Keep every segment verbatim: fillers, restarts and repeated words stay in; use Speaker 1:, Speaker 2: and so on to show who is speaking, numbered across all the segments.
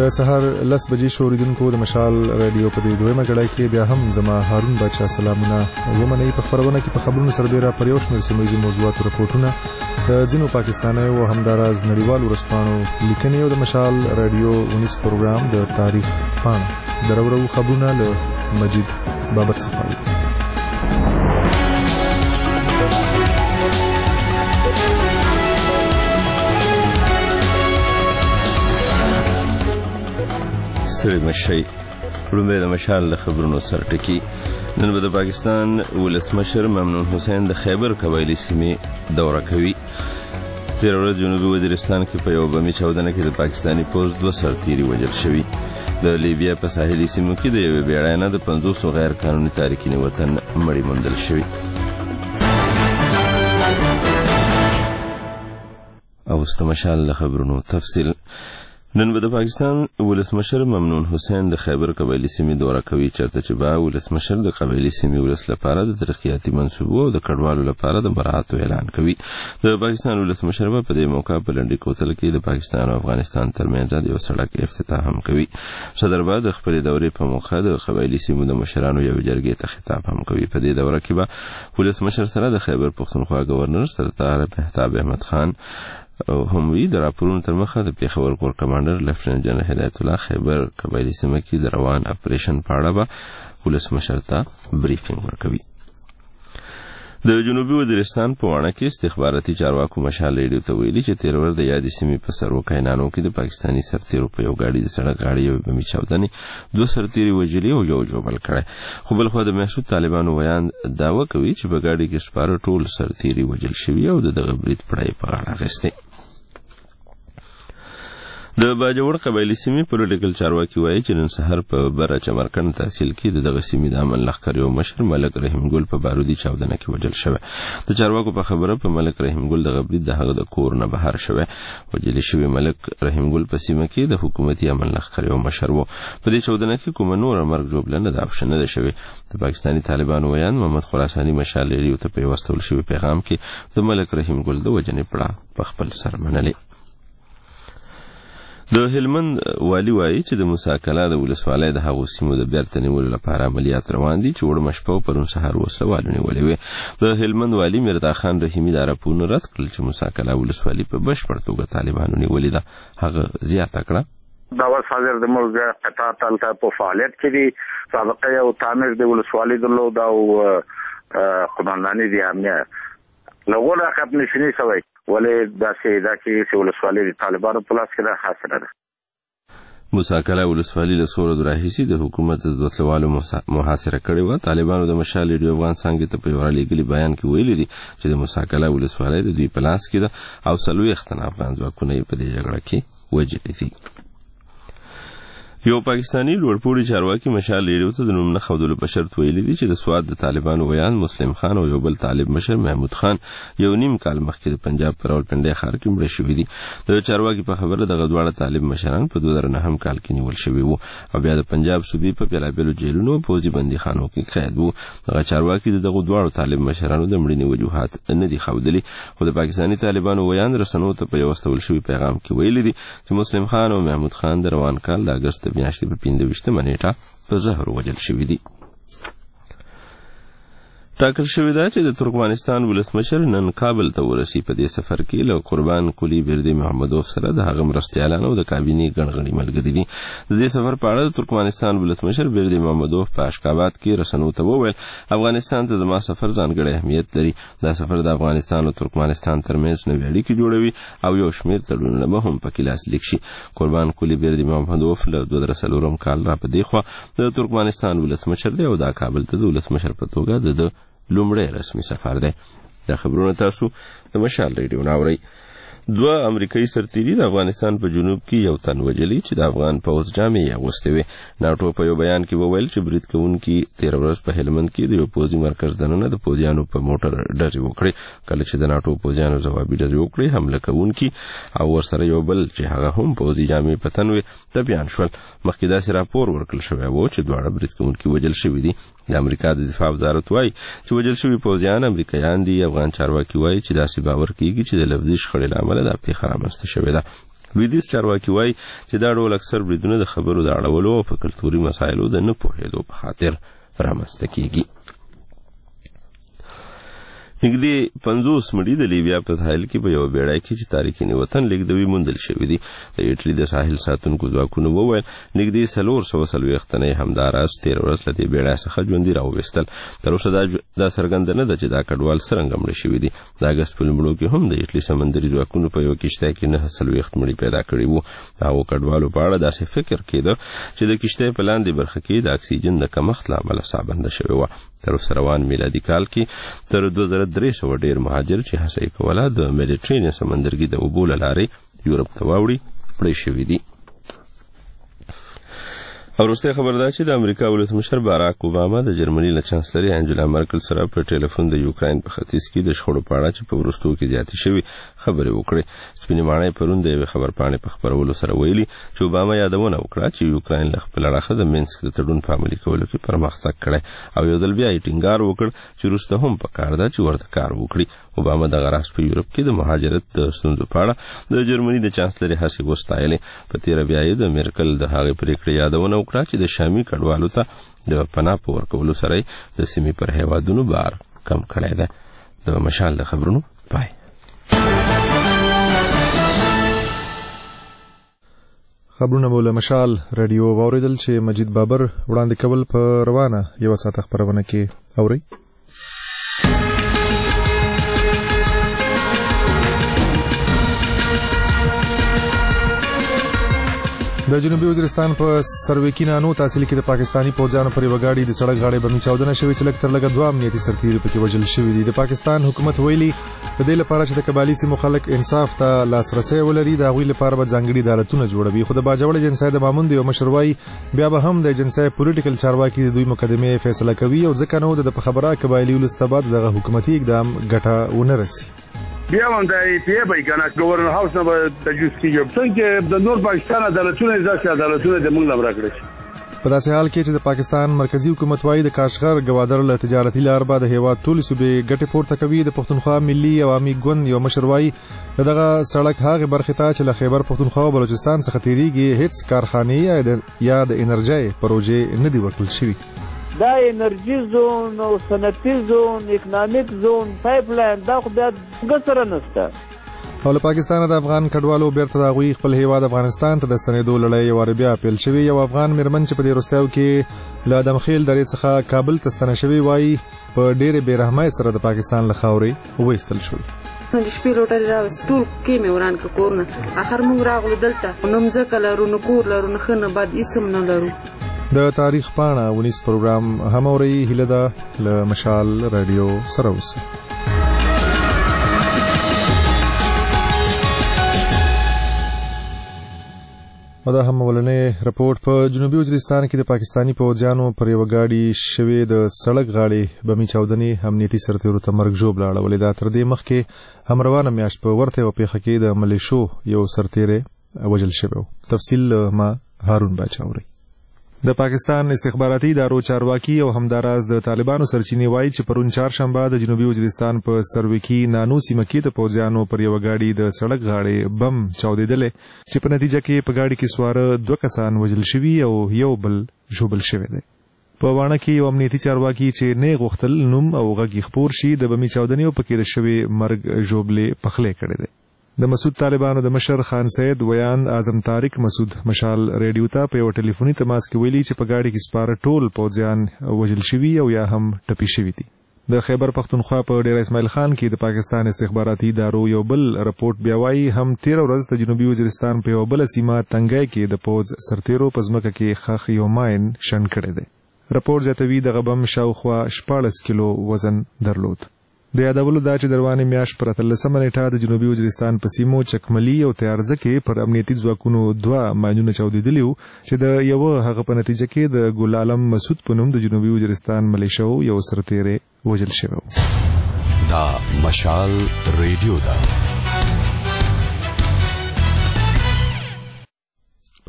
Speaker 1: د سهار لس بجې شو اوریدونکو د مشال رادیو په دې دویمه کړای کې بیا هم زما هارون بچا سلامونه ومنئ. په خبرونه کې په خبرونو سربېره پر یو شمېر سیمه ییزو موضوعاتو رپورټونه د ځینو پاکستانیو او همداراز نړیوالو ورځپاڼو لیکنې او د مشال رادیو ونیس پروګرام د تاریخ پاڼه درورو خبرونه له مجید بابر څخه.
Speaker 2: ستړي مشئ. لومړی د مشال له خبرونو سره ټکي. نن به د پاکستان ولسمشر ممنون حسین د خیبر قبایلي سیمې دوره کوي. تېره ورځ جنوبي وزیرستان کې په یو بمي چاودنه کې د پاکستاني پوځ دوه سرتیري وژل شوي. د لیبیا په ساحلي سیمو کې د یوې بیړۍ نه د پنځوسو غیر قانوني تارکین وطن مړي موندل شوي. او اوس د مشال له خبرونو تفصیل. نن به د پاکستان ولسمشر ممنون حسین د خیبر قبایلي سیمې دوره کوي، چېرته چې به ولسمشر د قبایلي سیمې ولس لپاره د ترقیاتي منصوبو او د کډوالو لپاره د مراعاتو اعلان کوي. د پاکستان ولسمشر به په دې موقع په لنډي کوتل کې د پاکستان او افغانستان ترمنځ د یو سړک افتتاح هم کوي. صدر به د خپلې دورې په موقع د قبایلي سیمو د مشرانو یو جرګې ته خطاب هم کوي. په دې دوره کې به ولسمشر سره د خیبر پښتونخوا گورنر سردار مهتاب احمد خان او هم وی د راپورونو تر مخه د پیښور کور کمانډر لیفټننټ جنرال هدایت الله خیبر قبایلي سیمه کې د روان اپریشن په اړه به ولسمشر ته بریفینګ ورکوي. د جنوبي وزیرستان په واڼه کې استخباراتي چارواکو مشال ریډیو ته ویلي چې تېر ورځ د یادې سیمې په سرو کینانو کې د پاکستاني سرتیرو په یو ګاډي د سړک غاړې یو بمي چاودنې دوه سرتیري وژلي او یو ژوبل کړی. خو بل خوا د محسود طالبانو ویان دعوه کوي چې په ګاډي کې سپاره ټول سرتیري وژل شوي او د دغه برید پړی په غاړه اخیستی. د باجوړ قبایلي سیمې پولیټیکل چارواکي وایي چې نن سهار په بره چمرکند تحصیل کې د دغه سیمې د امن لښکر یو مشر ملک رحیم ګل په بارودي چاودنه کې وژل شوی. د چارواکو په خبره په ملک رحیم ګل دغه برید د هغه د کور نه بهر شوی. وژل شوی ملک رحیم ګل په سیمه کې د حکومتي امن لښکر یو مشر و. په دې چاودنه کې کومه نوره مرګ ژوبله نه ده افشا نه ده شوې. د پاکستاني طالبانو ویان محمد خراساني مشال ریډیو ته په یو استول شوي پیغام کې د ملک رحیم ګل د وژنې پړه په خپل سر منلې. د هلمند والي وایي چې د موسی کلا د ولسوالۍ د هغو سیمو د بیرته نیولو لپاره عملیات روان دي چې وړمه شپه پرون سهار وسله والو نیولې وې. د هلمند والي میردا خان رحیمي دا راپورونه رد کړل چې موسی کلا ولسوالي په بشپړ توګه طالبانو نیولې ده. هغه زیاته کړه
Speaker 3: دا اوس حاضر د ملک قطاع تلته په فعالیت کې دي. سابقه یو تعمیر د ولسوالۍ درلود او قمانداني د امنیت لغوله ختم نشي شوی ولې داسې دا کې چې ولسوالۍ د طالبانو په لاس کې ده حاصله ده.
Speaker 2: موسی کلا ولسوالي له څو ورځو راهیسې د حکومت د وسلوالو محاصره کړې وه. طالبانو د مشال ریډیو افغان څانګې ته په یو رالیږلي بیان کې ویلي دي چې د موسی کلا ولسوالۍ د دوی په لاس کې ده او څلوېښت تنه افغان ځواکونه یې په دې جګړه کې وژلي دي. یو پاکستاني لوړپوړي چارواکي مشال ریډیو ته د نوم نه ښودلو په شرط ویلي دي چې د سوات د طالبانو ویان مسلم خان او یو بل طالب مشر محمود خان یو نیم کال مخکې د پنجاب په راولپنډۍ ښار کې مړه شوي دي. د چارواکي په خبره دغه دواړه طالب مشران په دوه زره نهم کال کې نیول شوي وو او بیا د پنجاب صوبې په بېلابېلو جیلونو او پوځي بندیخانو کې قید وو. دغه چارواکي د دغو دواړو طالب مشرانو د مړینې وجوهات نه دي ښودلي، خو د پاکستاني طالبانو ویان رسنیو ته په یو استول شوي پیغام کې ویلي دي چې مسلم خان او محمود خان د روان کال د اګست میاشتې په پنځه ویشتمه نیټه په زهر وژل شوي دي. ټاکل شوې ده چې د ترکمنستان ولسمشر نن کابل ته ورسي. په دې سفر کې له قربان کلی بردي محمدوف سره د هغه مرستیالان او د کابینې ګڼ غړي ملګري دي. د دې سفر په اړه د ترکمنستان ولسمشر بردي محمدوف په اشکاباد کې رسنیو ته وویل افغانستان ته زما سفر ځانګړی اهمیت لري. دا سفر د افغانستان او ترکمنستان ترمنځ نوې اړیکې جوړوي او یو شمېر تړونونه به هم پکې لاسلیک شي. قربان کلی بردي محمدوف له دوه زره څلورم کال را په دې خوا د ترکمنستان ولسمشر دی او دا کابل ته د ولسمشر په توګه د لومړی رسمي سفر دی. دا خبرونه تاسو د مشال ریډیو نه اورئ. دوه امریکایي سرتیري د افغانستان په جنوب کې یو تن وژلي چې د افغان پوځ جامې یې اغوستې وې. ناټو په یو بیان کې وویل چې برید کوونکي تېره ورځ په هلمند کې د یو پوځي مرکز دننه د پوځیانو په موټر ډزې وکړې. کله چې د ناټو پوځیانو ځوابي ډزې وکړې حمله کوونکي او ورسره یو بل چې هغه هم پوځي جامې په تن وې ټپیان شول. مخکې داسې راپور ورکړل شوی و چې دواړه برید کوونکي وژل شوي دي. د امریکا د دفاع وزارت وایي چې وژل شوي پوځیان امریکایان دي. افغان چارواکي وایي چې داسې باور کیږي چې د لفظي شخړې له امله دا پیښه رامنځته شوې ده. لویدیز چارواکي وایي چې دا ډول اکثر بریدونه د خبرو د اړولو او په کلتوري مسایلو د نه پوهېدو په خاطر رامنځته کیږي. نږدې پنځوس مړي د لیبیا په ساحل کې په یو بیړۍ کې چې تارکین وطن لیږدوي موندل شوي دي. د ایټالي د ساحل ساتونکو ځواکونو وویل نږدې څلور سوه څلوېښت تنه همداراز تېره ورځ له دې بیړۍ څخه ژوندي راوویستل. تر اوسه دا څرګنده نه ده چې دا کډوال څرنګه مړه شوي دي. د اګست په لومړیو کې هم د ایټالي سمندري ځواکونو په یوه کښتۍ کې نهه څلوېښت مړي پیدا کړي وو. د هغو کډوالو په اړه داسې فکر کېده چې د کښتۍ په لاندې برخه کې د اکسیجن د کمښت له امله ساه بنده شوې وه. تر اوسه روان میلادي کال کې تر دوه زره درې سوه ډېر مهاجر چې هڅه یې کوله د میډیټرینین سمندرګي د اوبو له لارې یورپ ته واوړي مړه شوي دي. او وروستی خبر دا چې د امریکا ولسمشر باراک اوباما د جرمني له چانسلري انجلا مرکل سره په ټلیفون د یوکراین په ختیځ کې د شخړو په اړه چې په وروستو کې زیاتې شوي خبرې وکړې. سپینې ماڼۍ پرون د یوې خبرپاڼې په خپرولو سره ویلي چې اوباما یادونه وکړه چې یوکراین له خپل اړخه د مینسک د تړون په عملي کولو کې پرمختګ کړی او یو ځل بیا یې ټینګار وکړ چې وروسته هم پکار ده چې ورته کار وکړي. اوباما دغه راز په یورپ کې د مهاجرت د ستونزو په اړه د جرمني د چانسلري هڅې وستایلې. په تېره بیا یې د مرکل د هغې پرېکړې یادونه وکړه چې د شامي کډوالو ته د پناه په ورکولو سره د سیمې پر هیوادونو بار کم کړی ده. د مشال د خبرونو پای.
Speaker 1: خبرونه مو له مشال رادیو واوریدل چې مجید بابر وړاندې کول په روانه یو ساعت خبرونه کې اوري. د جنوبي وزیرستان په سرویکي نانو تحصیل کې د پاکستانی پوځیانو پر یوه ګاډي د سړک غاړې بمي چاودنه شوې چې لږ تر لږه دوه امنیتي سرتیري پکې وژل شوي دي. د پاکستان حکومت ویلي د دې لپاره چې د قبایلي سیمو خلک انصاف ته لاسرسی ولري د هغوی لپاره به ځانګړي عدالتونه جوړوي. خو د باجوړ ایجنسۍ د مامون د یو مشر وایي بیا به هم د ایجنسۍ پولیټیکل چارواکي د دوی مقدمې فیصله کوي او ځکه نو د په خبره قبایلي ولس ته بعد دغه حکومتي اقدام ګټه ونه رسي.
Speaker 4: بیا هم د ای پی ای به کنه گورنر هاوس نه به تجویز کیږي څنګه د نور پاکستان عدالتونه ځکه عدالتونه د موږ لپاره کړی.
Speaker 1: په داسې حال کې چې د پاکستان مرکزی حکومت وايي د کاشغر ګوادر له تجارتي لار به د هیواد ټولې صوبې ګټې پورته کوي. د پښتونخوا ملي عوامي ګوند یو مشر وايي دغه سړک هغه برخې ته چې له خیبر پښتونخوا او بلوچستان څخه تیریږي هیڅ کارخانې یا د انرژي پروژې نه دی ورکړل شوی.
Speaker 5: دا انرژي زون او صنعتي زون اکنامیک زون پایپ لاین دا خو بیا ګسره نشته.
Speaker 1: او له پاکستان د افغان کډوالو بیرته د هغوی خپل هیواد افغانستان ته د ستنېدو لړۍ یو وار بیا پیل شوې. یو افغان میرمن چې په دې وروستیو کې له ادمخیل درې څخه کابل ته ستنه شوې وایي په ډېرې بېرحمۍ سره د پاکستان له خاورې وویستل شول.
Speaker 6: د شپې لوټرې راوست ټول کیمې وران کړه کورونه اخر موږ راغلو دلته نو مځکه لرو نو کور لرو نو ښه نه بد هېڅ هم نه لرو.
Speaker 1: د تاریخ پاڼه ونیس پروګرام هم اورئ. هیله ده له مشال رادیو سره اوسئ. او دا هم ولنې رپورټ په جنوبي وزیرستان کې د پاکستانی پوځیانو پر یوه ګاډي شوې د سړک غاړې بمي چاودنې امنیتي سرتیرو ته مرګ ژوبله اړولې ده. تر دې مخکې هم روانه میاشت په ورته یوه پیښه کې د ملیشو یو سرتیری وژل شوی و. تفصیل ما هارون باچا اوري. د پاکستان استخباراتي ادارو چارواکي او همداراز د طالبانو سرچینې وایي چې پرون چهارشنبه د جنوبي وزیرستان په سرویکي نانو سیمه کې د پوځیانو پر یوه ګاډي د سړک غاړې بم چاودېدلی چې په نتیجه کې په ګاډي کې سواره دوه کسان وژل شوي او یو بل ژوبل شوی دی. په واڼه کې یو امنیتي چارواکي چې نه غوښتل نوم او غږ خپور شي د بمي چاودنې په کې د شوي مرګ ژوبلې پخلی کړی دی. د مسعود طالبانو د مشر خان سید ویان اعظم طارق مسعود مشال ریډیو ته په یو ټلیفوني تماس کې ویلي چې په ګاډي کې سپاره ټول پوځیان وژل شوي او یا هم ټپي شوي دي. د خیبر پښتونخوا په ډیره اسماعیل خان کې د پاکستان استخباراتي ادارو یو بل رپورټ بیا وایي هم تېره ورځ د جنوبي وزیرستان په یوه بله سیمه تنګی کې د پوځ سرتیرو په ځمکه کې ښخ یو ماین شنډ کړی دی. رپورټ زیاتوي دغه بم شاوخوا شپاړس کیلو وزن درلود. د یادولو دا چې د روانې میاشت پر اتلسمه نیټه د جنوبي وزیرستان په سیمو چکملي او تیارزه کې پر امنیتي ځواکونو دوه ماینونه چاودېدلي وو چې د یوه هغه په نتیجه کې د ګل عالم مسعود په نوم د جنوبي وزیرستان ملیشو یو سرتیری وژل شوی و.
Speaker 7: دا مشال ریډیو ده.
Speaker 1: په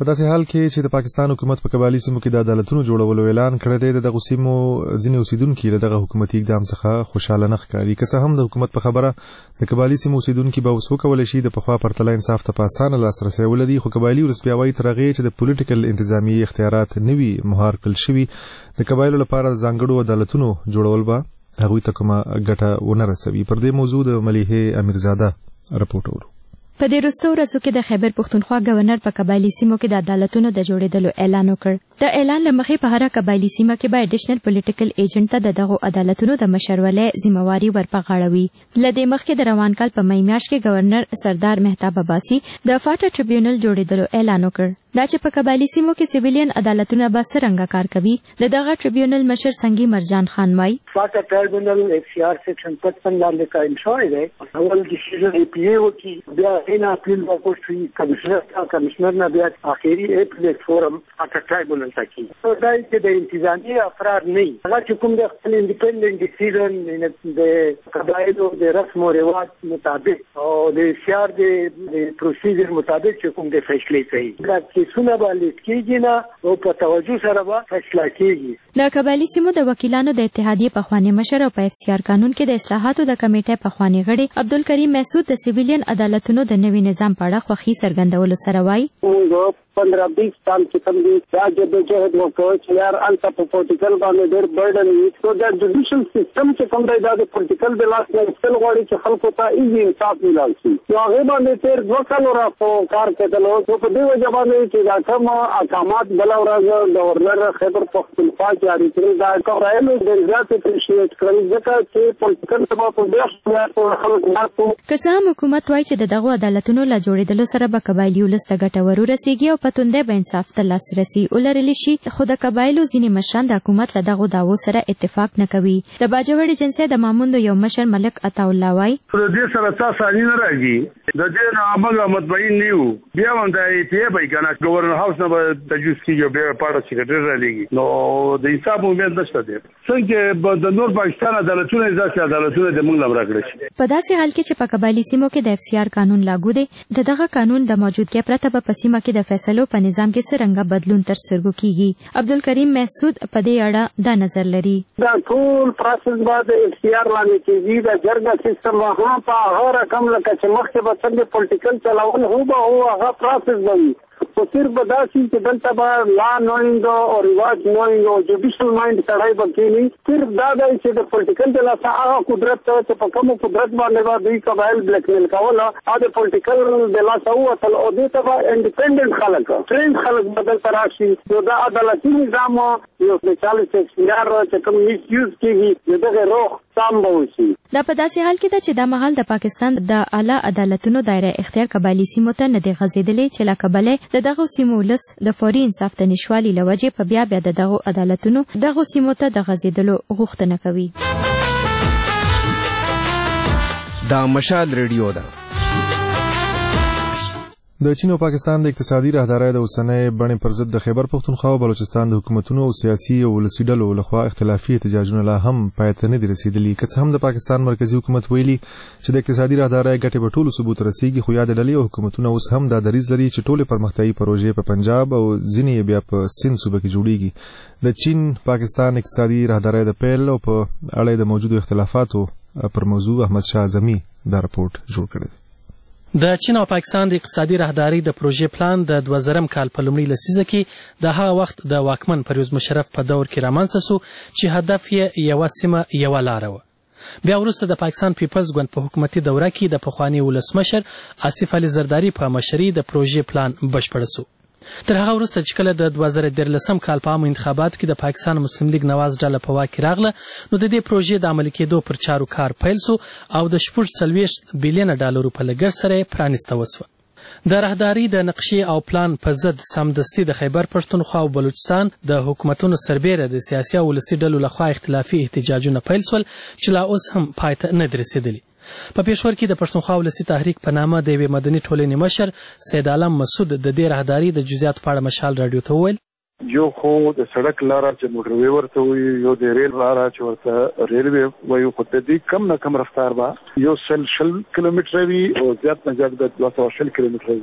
Speaker 1: په داسې حال کې چې د پاکستان حکومت په قبایلي سیمو کې د عدالتونو جوړولو اعلان کړی دی، دغه سیمو ځینې اوسیدونکي له دغه حکومتي اقدام څخه خوشاله نه ښکاري. که څه هم د حکومت په خبره د قبایلي سیمو اوسیدونکي به اوس وکولی شي د پخوا پرتله انصاف ته په اسانه لاسرسی ولري، خو قبایلي ولسبیا وایي تر هغې چې د پولیټیکل انتظامي اختیارات نه وي مهار کړل شوي، د قبایلو لپاره ځانګړو عدالتونو جوړول به هغوی ته کومه ګټه ونه رسوي. پر دې موضوع د ملیحې امیرزاده رپورټ اورو.
Speaker 8: په دې وروستو ورځو کې د خیبر پښتونخوا گورنر په قبایلي سیمو کې د عدالتونو د جوړېدلو اعلان وکړ. د اعلان له مخې په هره قبایلي سیمه کې به اډیشنل پولیټیکل ایجنټ ته د دغو عدالتونو د مشرولۍ ذمہواري ورپغاړوي. له دې مخکې د روان کال په مې میاشت کې گورنر سردار مهتاب عباسي د فاټا ټریبیونل جوړېدلو اعلان وکړ. دا چې په قبایلي سیمو کې سیویلین عدالتونه به څرنګه کار کوي، د دغه ټریبیونل مشر سنگي مرجان خان وايي
Speaker 9: فاټا ټریبیونل اف سی آر سیکشن پچپن باندې قائم شوی دی. اول ډیسیژن ای پی ای وکي، بیا ان اپیل وکړي کمشنر ته، کمشنر نه بیا اخیری اپیل فورم فاټا ټریبیونل ته کی. دا چې د انتظامی افراد نه هغه چې کوم د خپل انډیپندنت ډیسیژن د قبایلو د رسم او رواج مطابق او د سی آر د پروسیجر مطابق چې کوم د فیصله کوي سونه باندې کېږي نه او په توجه سره به فیصله کېږي.
Speaker 8: د قبایلي سیمو د وکیلانو د اتحادیې پخوانی مشر او په اف سی آر قانون کې د اصلاحاتو د کمیټې پخوانی غړي عبدالکریم محسود د سیویلین عدالتونو د نوي نظام په اړه خوښي څرګندولو سره وایي
Speaker 10: پندرہ بیس سال کې کم دي دا جدوجہد وکړو چې یار الته په پولیټیکل باندې ډېر برډن وي. سو دا جوډیشل سیستم چې کوم دی دا د پولیټیکل د لاس نه اصل غواړي چې خلکو ته ایزي انصاف ملال شي. نو هغه باندې تیر دوه کالو راځو کار کېدلو. نو په دې وجه باندې چې دا کوم احکامات بل ورځ گورنر خیبر پختونخوا جاری کړل دا کورایلو د ریاست اپریشیټ کړل ځکه چې پولیټیکل سبا په ډېر خلکو مارکو
Speaker 8: که څه هم حکومت وایي چې د دغو عدالتونو له جوړېدلو سره به قبایلي ولس ته ګټه ورورسېږي او په توندۍ به انصاف ته لاسرسی ولرلی شي، خو د قبایلو ځینې مشران د حکومت له دغو دعوو سره اتفاق نه کوي. د باجوړي جنسۍ د ماموندو یو مشر ملک عطاالله وایي
Speaker 4: د دې سره تاسو نه راځي د دې نه عمل مطمئن نه یو. بیا هم د ای پی ای به کنه گورنر هاوس نه به تجویز کیږي بیا پاره سیکریټری را لګي. نو د انصاف امید نشته دی څنګه د نور پاکستان عدالتونه ځکه عدالتونه د موږ لمر کړی شي.
Speaker 8: په داسې حال کې چې په قبایلي سیمو کې د اف سی آر قانون لاګو دی، د دغه قانون د موجودګۍ پرته به په سیمه کې د فیصلو په نظام کې څرنګه بدلون تر سترګو کیږي. عبدالکریم محسود په دې اړه دا نظر لري.
Speaker 10: دا ټول پروسس بعد اف سی آر باندې کېږي د جرګه سیستم هغه په هغه رقم لکه چې مخکې به څنګه پولیټیکل چلاول هو به هو هغه پروسس وي. تو صرف بداسي چې دلته به لا نوینګ او ریواج نوینګ او جوډیشل مایند سړی به کېني. صرف دا دی چې د پولیټیکل د لاسه هغه قدرت چې په کوم قدرت باندې به دوی قبایل بلیک میل کوله او د پولیټیکل د لاسه ووتل او دې ته به انډیپندنت خلک ټرین خلک بدل تر راشي. نو دا عدالتي نظام یو د چالیس اختیار چې کوم میس یوز کېږي دغه روح سام به وشي.
Speaker 8: دا په داسې حال کې ده چې دا مهال د پاکستان د اعلی عدالتونو دایره اختیار قبایلي سیمو ته نه دی غځېدلی چې له کبله د دغو سیمو ولس د فوري انصاف ته نشوالي له وجې په بیا بیا د دغو عدالتونو دغو سیمو ته د غځېدلو غوښتنه کوي.
Speaker 11: دا مشال ریډیو ده.
Speaker 1: د چین او پاکستان د اقتصادي راهدارۍ د اوسنۍ بڼې پر ضد د خیبر پښتونخوا او بلوچستان د حکومتونو او سیاسي او ولسي ډلو لخوا اختلافي احتجاجونه لا هم پای ته نه دي رسېدلي. که څه هم د پاکستان مرکزي حکومت ویلي چې د اقتصادي راهدارۍ ګټې به ټولو ثبوت رسېږي، خو یاد ډلې او حکومتونه اوس هم دا دریځ لري چې ټولې پرمختیایي پروژې په پنجاب او ځینې بیا په سند صوبه کې جوړیږي. د چین پاکستان اقتصادي راهدارۍ د پیل او په اړه د موجودو اختلافاتو پر موضوع احمد شاه اعظمي دا رپورټ جوړ کړی.
Speaker 12: د چین او پاکستان د اقتصادي راهدارۍ د پروژې پلان د دوه زرم کال په لومړۍ لسیزه کې د هغه وخت د واکمن پرویز مشرف په دور کې رامنځته سو چې هدف یې یوه سیمه یوه لاره وه. بیا وروسته د پاکستان پیپلز ګوند په حکومتي دوره کې د پخواني ولسمشر آصف علي زرداري په مشرۍ د پروژې پلان بشپړ سو. تر هغه وروسته چې کله د دوه زره دیارلسم کال په عامو انتخاباتو کې د پاکستان مسلم لیگ نواز ډله په واک کې راغله، نو د دې پروژې د عملي کېدو پر چارو کار پیل سو او د شپږ څلوېښت بیلیونه ډالرو په لګښت سره یې پرانیسته وسوه. د راهدارۍ د نقشې او پلان په ضد سمدستي د خیبر پښتونخوا او بلوچستان د حکومتونو سربیره د سیاسي او ولسي ډلو لخوا اختلافي احتجاجونه پیل سول چې لا اوس هم پای ته نه دي رسېدلي. په پېښور کې د پښتونخوا ولسي تحریک په نامه د یوې مدني ټولنې مشر سید عالم مسعود د دې راهدارۍ د جزئیاتو په اړه مشال راډیو ته وویل
Speaker 13: یو خو د سړک لاره چې موټروي ورته وي، یو د ریل لاره چې ورته ریلوې وایو، خو د دې کم نه کم رفتار به یو سل شل کیلومتره وي او زیات نه زیات د دوه سوه شل کیلومتره وي.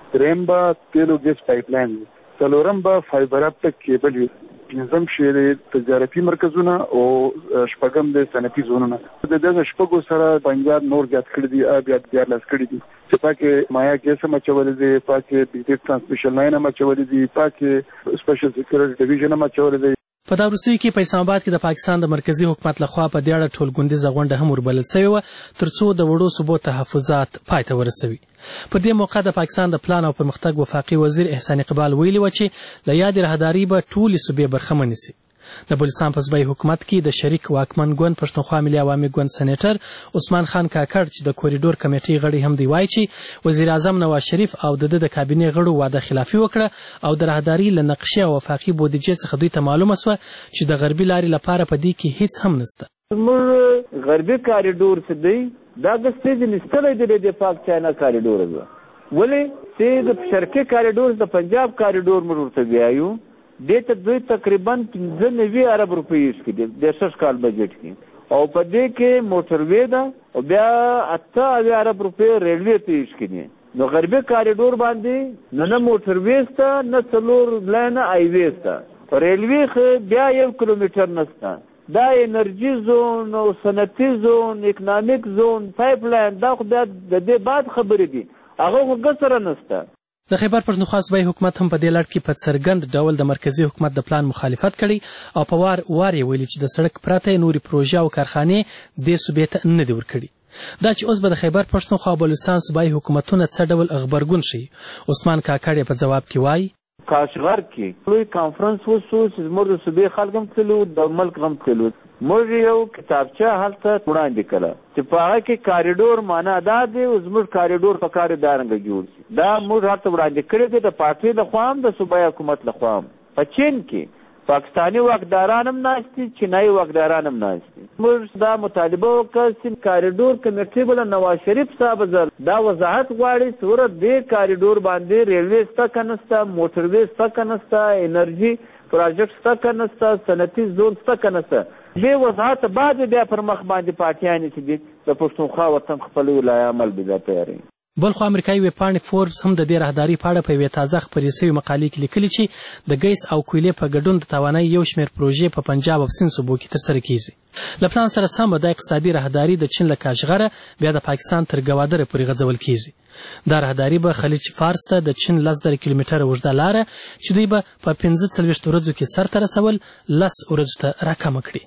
Speaker 13: دریم به تیل او ګیس پایپ لاین وي، څلورم به فایبر اپټک کیبل وي، پنځم شی د تجارتي مرکزونه او شپږم د صنعتي زونونه. د دغه شپږو سره پنجاب نور زیات کړي دي، بیا دیارلس کړي دي چې پاکې مایا ګیس هم اچولي دي، پاکې بجلی ټرانسمیشن لاین هم اچولي دي، پاکې سپیشل سیکیورټي ډیویژن هم اچولي دي.
Speaker 12: په دا وروستیو کې په اسلام آباد کې د پاکستان د مرکزي حکومت لخوا په دې اړه ټولګوندیزه غونډه هم وربلل شوې وه تر څو د وړو صوبو تحفظات پای ته ورسوي. په دې موقع د پاکستان د پلان او پرمختګ وفاقي وزیر احسان اقبال ویلي وه چې له یادې راهداري به ټولې صوبې برخمنې سي. د بلوچستان په صوبایي حکومت کې د شریک واکمن ګوند پښتونخوا ملي عوامي ګوند سېنیټر عثمان خان کاکړ چې د کوریډور کمیټې غړی هم دی وایي چې وزیر اعظم نواز شریف او د ده د کابینې غړو وعده خلافي وکړه او د راهداري له نقشې او وفاقي بودیجې څخه دوی ته معلومه سوه چې د غربي لارې لپاره په دې کې هیڅ هم نشته.
Speaker 5: زموږ غربي کاریډور چې دی دا ګستیز نستلی دی د پاک چاینا کاریډور ده، ولې چې د شرقي کاریډور د پنجاب کاریډور موږ ورته وایو دې ته دوی تقریبا پنځه نوي ارب روپۍ ایښکي دي د شش کال بجټ کې، او په دې کې موټروې ده او بیا اته اویا ارب روپۍ ریلوې ته ایښکي دي. نو غربي کاریډور باندې نه نه موټروې شته نه څلور لاینه هایوې شته، ریلوې خو بیا یو کیلومیټر نشته. دا انرژي زون او صنعتي زون اکنامیک زون پایپ لاین دا خو بیا د دې بعد خبرې دي، هغه خو ګسره نشته.
Speaker 12: د خیبر پښتونخوا صوبایي حکومت هم په دې لړ کې په څرګند ډول د مرکزي حکومت د پلان مخالفت کړی او په وار وار یې ویلي چې د سړک پرته نورې پروژې او کارخانې دې صوبې ته نه دي ورکړي. دا چې اوس به د خیبر پښتونخوا او بلوچستان صوبایي حکومتونه څه ډول غبرګون ښیي، عثمان کاکړ یې په ځواب کې وایي
Speaker 5: کاشغر کې لوی کانفرنس وشو چې زموږ د صوبې خلک هم تللي وو، د ملک هم تللي وو. موږ یو کتابچه هلته وړاندې کړه چې په هغه کې کاریډور معنا دا دی او زموږ کاریډور په کار دارنګه جوړ شي. دا موږ هلته وړاندې کړی دی د پارټۍ لخوا هم د صوبایي حکومت لخوا هم. په چین کې پاکستاني واکداران هم ناست دي، چینایي واکداران هم ناست دي. موږ دا مطالبه وکړه چې کاریډور کمیټې به له نواز شریف صاحب زر دا وضاحت غواړي چې وره دې کاریډور باندې ریلوې شته که نشته، موټروې شته که نشته، انرژي پروجیکټ شته که نشته، صنعتي زون شته که نشته. دې وضاحت بعد بیا پر مخ باندې پارټیانې چې دي د پښتونخوا وطن خپل ولایه عمل به دا تیاروي.
Speaker 12: بلخو امریکایي ویبپاڼې فوربس هم د دې راهداري په اړه په یوې تازه خپرې شوې مقالې کې لیکلي چې د ګیس او کویلې په ګډون د توانایي یو شمېر پروژې په پنجاب او سیند صوبو کې ترسره کیږي. له پلان سره سم به د اقتصادي راهداري د چین له کاشغره بیا د پاکستان تر ګوادره پورې غځول کیږي. دا راهداري به خلیج فارس ته د چین لس زره کیلومتره اوږده لاره چې دوی به په پنځه څلوېښت ورځو کې سرته رسول لس ورځو ته راکمه کړي.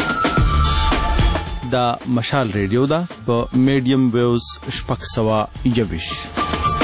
Speaker 14: دا مشال ریډیو ده په میډیم ویوز شپږ سوه یوویشت.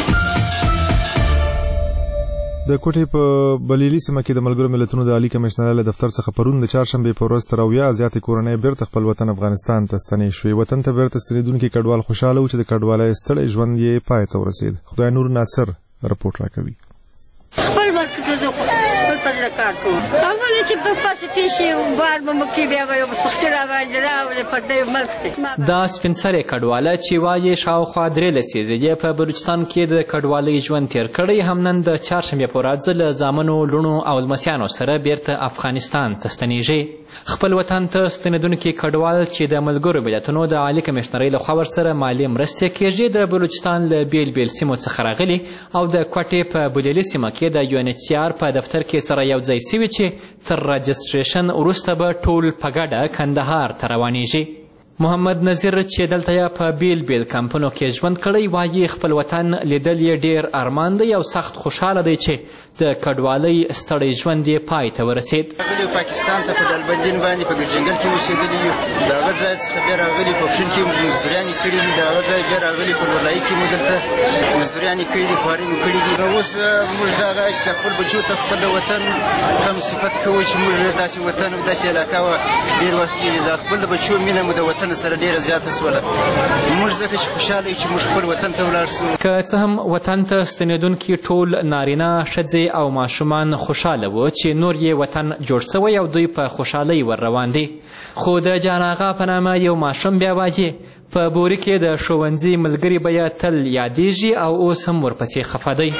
Speaker 1: د کوټې په بلیلي سیمه کې د ملګرو ملتونو د عالی کمشنر له دفتر څخه پرون د چهارشنبې په ورځ تر اویا زیاتې کورنۍ بیرته خپل وطن افغانستان ته ستنې شوې. وطن ته بیرته ستنېدونکي کډوال خوشحاله وو چې د کډوالۍ ستړی ژوند یې پای ته ورسېد. خدای نور ناصر رپورټ راکوي.
Speaker 15: خپل وخت ته زه خپل پر کار کوم. اول چې په پاسه تیشي بار به مکې بیا به یو سختي را باندې راولې په دې ملک سي.
Speaker 16: دا سپین سرې کډواله چې وایي شاوخوا درې لسیزې یې په بلوچستان کې د کډوالۍ ژوند تیر کړی هم نن د چهارشنبې په ورځ له زامنو لوڼو او لمسیانو سره بیرته افغانستان ته ستنېږي. خپل وطن ته ستنېدونکي کډوال چې د ملګرو ملتونو د عالي کمشنرۍ لخوا ورسره مالي مرستې کېږي د بلوچستان له بیل بیل سیمو څخه راغلي او د کوټې په بلیلي سیمه کې د یو ان ایچ سی آر په دفتر کې سره یو ځای سوي چې تر رجسټریشن وروسته به ټول په ګډه کندهار ته روانېږي. محمد نظیر چې دلته یا په بیل بیل کمپونو کې ژوند کړی وایي خپل وطن لیدل یې ډېر ارمان دی او سخت خوشحاله دی چې د کډوالۍ ستړی ژوند یې پای ته ورسېد.
Speaker 17: راغلي پاکستان ته په ډلبندین باندې په ګرجنګل کې اوسېدلي یو، د هغه ځای څخه بیا راغلي په پښین کې مزدوریانې کړي دي، د هغه ځای بیا راغلي په لورلایي کې مو دلته مزدوریانې کړي دي، خوارۍ مو کړي دي. اوس موږ دغه چې د خپل بچو ته خپل وطن کم صفت کوو چې موږ داسې وطن او داسې علاقه وه ډېر وخت کې د خپل د بچو مینه مو د وطن سره ډیره زیاته سوله. موږ ځکه چې خوشحاله یو چې موږ خپل وطن ته ولاړ سو.
Speaker 16: که څه هم وطن ته ستنېدونکي ټول نارینه ښځې او ماشومان خوشحاله وو چې نور یې وطن جوړ سوی او دوی په خوشحالۍ ور روان دي، خو د جان آغا په نامه یو ماشوم بیا وایي په بوري کې د ښوونځي ملګري به یې تل یادېږي او اوس هم ورپسې خفه دی.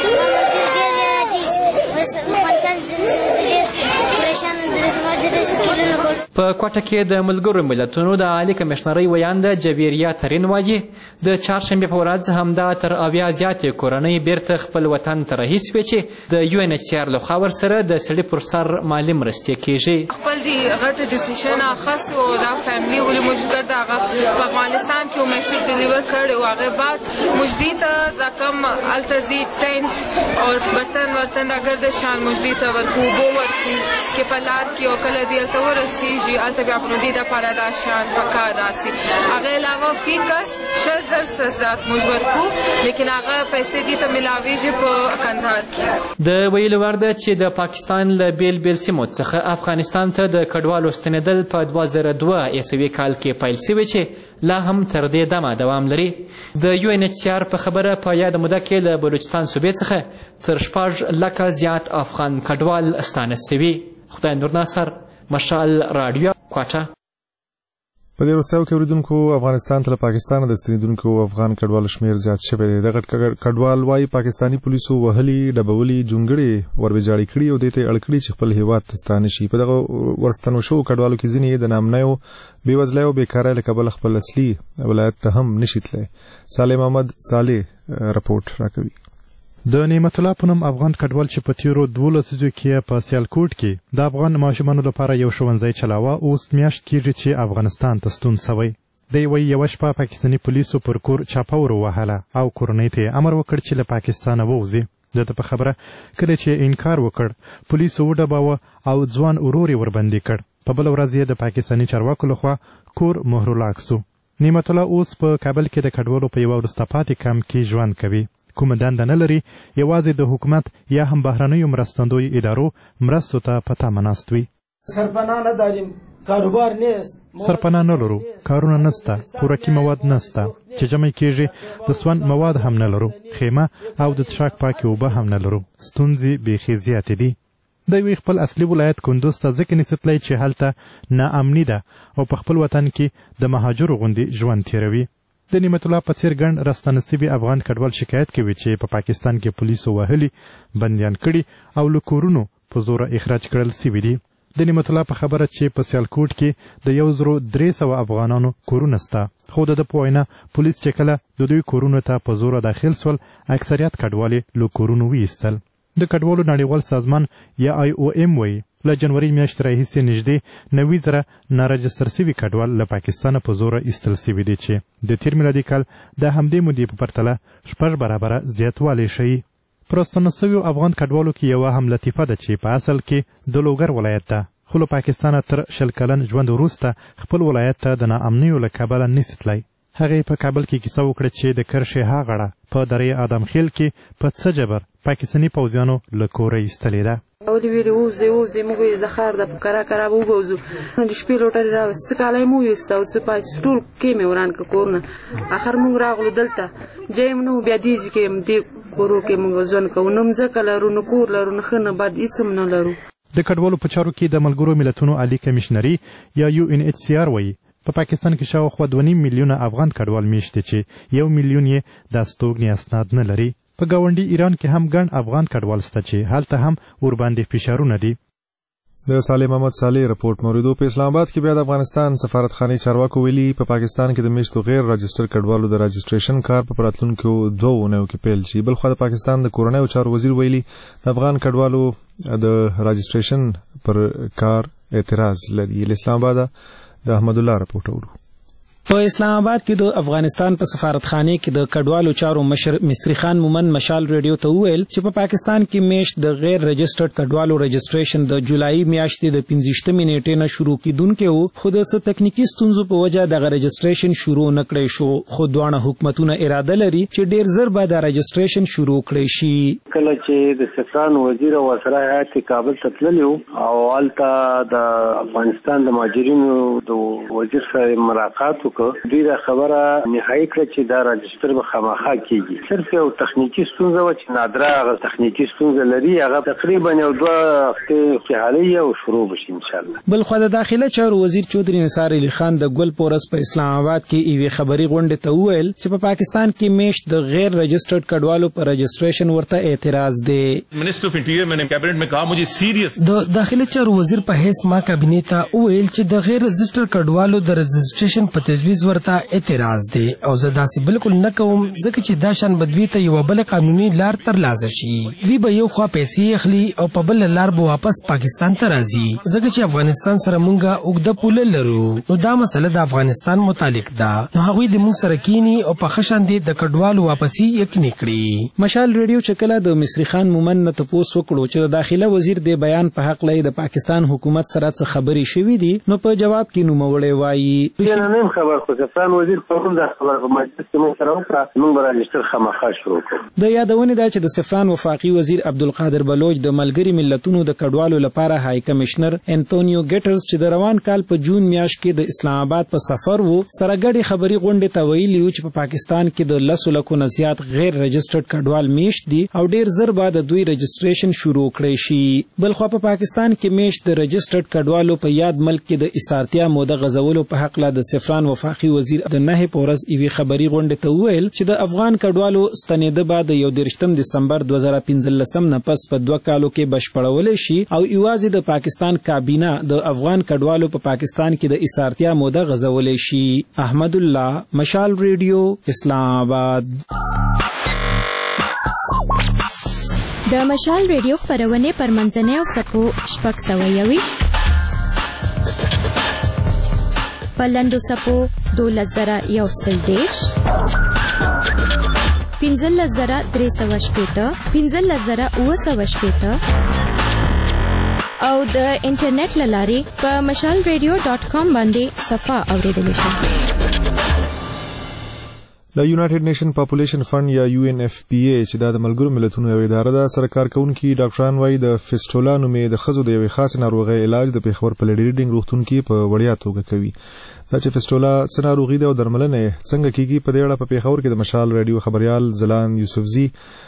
Speaker 16: په کوټه کې د ملګرو ملتونو د عالي کمشنرۍ ویانده جویریا ترین وایي د چهارشنبې په ورځ همدا تر اویا زیاتې کورنۍ بیرته خپل وطن ته رهي سوې چې د یو ان ایچ سی آر لخوا ورسره د سړي پر سر مالي مرستې کیږي.
Speaker 18: خپل دی غټ ډیسیژن اخیست او دا فیملی ولې موږ ګرځا هغه په افغانستان کې میشر ډیلیور کړ او هغه بعد مجدی ته رقم التزی ټینټ او برتن ورتن اگر د شان مجدی ته ورکو بو ورکو کې پلار کې او کله دی ته ورسی جی البته بیا په دې د پاره دا شان پکار راسي. هغه علاوه فیکس شل زر سزا مجبور کو لیکن هغه پیسې دي ته ملاويږي په کندهار کې.
Speaker 16: د ویلو ورده چې د پاکستان له بیل بیل سیمو څخه افغانستان ته د کډوالو ستنېدل په دوه زره دوه عیسوي کال کې پیل شوی چې لا هم تر دې دمه دوام لري. د یو ان ایچ سی آر په خبره په یاده موده کې له بلوچستان صوبې څخه تر شپږ لکه زیات افغان کډوال ستانه شوي. خدای نور ناصر، مشال رادیو، کوټه.
Speaker 1: په دې وروستیو کې اوریدونکو افغانستان ته له پاکستانه د ستنېدونکو افغان کډوالو شمېر زیات شوی دی. دغه کډوال وایي پاکستاني پولیسو وهلي ډبولي جونګړې وربیجاړې کړي او دې ته اړ کړي چې خپل هیواد ته ستانه شي. په دغه ورستنو شوو کډوالو کې ځینې د ناامنیو، بېوزلۍ او بېکارۍ له کبله خپل اصلي ولایت ته هم نشي تللی. صالح محمد صالح رپورټ راکوي.
Speaker 19: د نعمت الله په نوم افغان کډوال چې په تیرو دوو لسیزو کې په سیالکوټ کې د افغان ماشومانو لپاره یو ښوونځی چلاوه، اوس میاشت کېږي چې افغانستان ته ستون سوی دی. وایي یوه شپه پاکستاني پولیسو پر کور چاپه ور ووهله او کورنۍ ته یې امر وکړ چې له پاکستانه ووځي. د ده په خبره کله چې انکار وکړ پولیسو وډباوه او ځوان ورور یې وربندي کړ. په بله ورځ یې د پاکستاني چارواکو لخوا کور مهرلاک سو. نعمت الله اوس په کابل کې د کډوالو په یوه وروسته پاتې کمپ کې ژوند کوي. کومه دنده نه لري، یوازې د حکومت یا هم بهرنیو مرستندویو ادارو مرستو ته په تمه ناست وي.
Speaker 20: سرپناه نداریم، کاروبار نیست،
Speaker 19: سرپناه نه لرو، کارونه نسته، خوراکي مواد نسته، چې جمع کېږي د سون مواد هم نه لرو، خیمه او د څښاک پاکې اوبه هم نه لرو. ستونزې بیخي زیاتې دي. د یوې خپل اصلي ولایت کندوز ته ځکه نشي تللی چې هلته ناامني ده او په خپل وطن کې د مهاجرو غوندې ژوند تېروي. د نعمت الله په څېر ګڼ راستانه سوي افغان کډوال شکایت کوي چې په پا پاکستان کې پولیسو وهلي، بندیان کړي او له کورونو په زوره اخراج کړل سوي دي. د نعمت الله په خبره چې په سیالکوټ کې د یو زرو درې سوه افغانانو کورونه سته، خو د ده په وینا پولیس چې کله د دوی کورونو ته په زوره داخل سول اکثریت کډوال یې له کورونو ویستل. د کډوالو نړیوال سازمان یا آی او ایم وایي له جنوري میاشتې راهیسې نږدې نوي زره نارجستر سوي کډوال له پاکستانه په زوره ایستل سوي دي چې د تیر میلادي کال د همدې مودې په پرتله شپږ برابره زیاتوالی ښیي. په راستنه سویو افغان کډوالو کې یوه هم لطیفه ده چې په اصل کې د لوګر ولایت ده، خو له پاکستانه تر شل کلن ژوند وروسته خپل ولایت ته د ناامنیو له کبله نسي تللی. هغې په کابل کې کیسه وکړه چې د کرښې ها غاړه په درې ادم خیل کې په څه جبر پاکستاني پوځیانو له کوره ایستلې ده.
Speaker 6: اولې ویلې ووځئ ووځئ موږ ویل د ښار ده په کرا کرا به وبوځو. د شپې لوټرې راوست څه کالی مو ویسته او څه پاتې ټول کې مې وران کړه کورونه. اخر موږ راغلو دلته جیم نه بیا دې کې دې کورو کې موږ ژوند کوو. نه مځکه لرو، نه کور لرو، نه ښه نه بد هېڅ هم نه لرو.
Speaker 19: د کډوالو په چارو کې د ملګرو ملتونو عالي کمیشنري یا یو ان ایچ سی آر وایي په پاکستان کې شاوخوا دوه نیم میلیونه افغان کډوال میشت دي چې یو میلیون یې د استوګنې اسناد نه لري. په ګاونډي ایران کې هم ګڼ افغان کډوال شته چې هلته هم ورباندې فشارونه دي.
Speaker 1: د صالح محمد صالح رپورټ موریدو. په اسلام آباد کې بیا د افغانستان سفارتخانې چارواکو ویلي په پاکستان کې د میشتو غیر راجستر کډوالو د راجستریشن کار په راتلونکو دوه اونیو کې پیل شي. بلخوا د پاکستان د کورنیو چارو وزیر ویلي د افغان کډوالو د راجستریشن پر کار اعتراض لري. له اسلام آباد د احمد الله رپورټ اورو.
Speaker 21: په اسلام آباد کې د افغانستان په سفارتخانه کې د کډوالو چارو مشر مصری خان مومن مشال ریډیو ته وویل چې په پاکستان کې میشت د غیر رجسټرډ کډوالو رجسټریشن د جولای میاشتې د پنځویشتمې نیټې نه شروع کیدونکی و، خو د څه تکنیکی ستونزو په وجه دغه رجسټریشن شروع نه کړی شو. خو دواړه حکومتونه اراده لري چې ډیر زر به د رجسټریشن شروع کړی شي.
Speaker 10: کله چې د سفران وزیر او سره هیات کابل ته تللی او هلته د افغانستان د مهاجرینو د وزیر سره ملاقات دوی دا خبره نهایی کړه چې دا راجستر به خامخا کیږي. صرف یو تخنیکی ستونزه و چې نادره هغه تخنیکی ستونزه لري، هغه تقریبا یو دوه هفتې کې حالي او شروع بشي ان شاء الله.
Speaker 21: بل خو د داخله چارو وزیر چودري نثار علي خان د ګل پورس په اسلام آباد کې ایوي خبري غونډه ته وویل چې په پاکستان کې میشت د غیر رجسترډ کډوالو پر رجستریشن ورته اعتراض دی.
Speaker 3: Minister of interior मैंने cabinet में कहा मुझे सीरियस
Speaker 20: د داخلي چارو وزیر په هیڅ ما کابینې ته وویل چې د غیر رجسټر کډوالو د رجسټریشن په تجویز ورته اعتراض دی او زه داسې بالکل نه کوم ځکه چې دا شان بدوی ته یو بل قانوني لار ترلاسه شي. دوی به یو خوا پیسې اخلي او په بل لار به واپس پاکستان ته راځي ځکه چې افغانستان سره مونږه اوږده پوله لرو. نو دا مسله د افغانستان متعلق ده. نو هغوی د مونږ سره کینی او په ښه شان د کډوالو واپسي یقیني کړي.
Speaker 21: مشال ریډیو چې کله د مصری خان مومن نه تپوس وکړو چې د داخله وزیر د بیان په حق لای د پاکستان حکومت سره څه خبرې شوې دي نو په جواب کې نوموړی وایي
Speaker 10: نه نه خبر خو ځفران وزیر په کوم ځای خبر په مجلس کې مو سره وکړه موږ به راجستر خامخا شروع کړو.
Speaker 21: د یادونه ده چې د سفران وفاقي وزیر عبدالقادر بلوچ د ملګری ملتونو د کډوالو لپاره های کمشنر انټونیو ګټرز چې د روان کال په جون میاشت کې د اسلام آباد په سفر وو سره ګډي خبري غونډه ته ویلي چې په پاکستان کې د لسو لکو نه زیات غیر رجسټرډ کډوال میشت دي او ډیر زر بعد دوی رجسټریشن شروع کړی شي. بلخو په پاکستان کې میشت د رجسټرډ کډوالو په یاد ملک کې د اسارتیا موده غزولو په حق لا د سفران وفاقي وزیر د نه پورز ایوي خبري غونډه ته ویل چې د افغان کډوالو ستنېده بعد یو درشتم دسمبر دوه زره پنځلسم نه پس په دوه کالو کې بشپړول شي او ایوازي د پاکستان کابینه د افغان کډوالو په پاکستان کې د اسارتیا موده غزول شي. احمد الله، مشال ریډیو، اسلام آباد.
Speaker 8: د مشال ریډیو خپرونې پر منځنۍ او سپو شپږ سوه یویشت په لنډو سپو دولس زره یو سل دېرش پنځلس زره درې سوه شپېته پنځلس زره اووه سوه شپېته او د انټرنیټ له لارې په مشال ریډیو ډاټ کام باندې صفحه اورېدلی شئ.
Speaker 1: د یونایټډ نیشن پاپولیشن فند یا یو ان اف پی ای چې دا د ملګرو ملتونو یو اداره ده سره کار کوونکي ډاکټران وایي د فیسټولا نومې د ښځو د یوې خاصې ناروغۍ علاج د پېښور په لیډي ریډینګ روغتون کې په وړیا توګه کوي. دا چې فیسټولا څه ناروغي ده او درملنه یې څنګه کیږي په دې اړه په پېښور کې د مشال ریډیو خبریال ځلان یوسفزي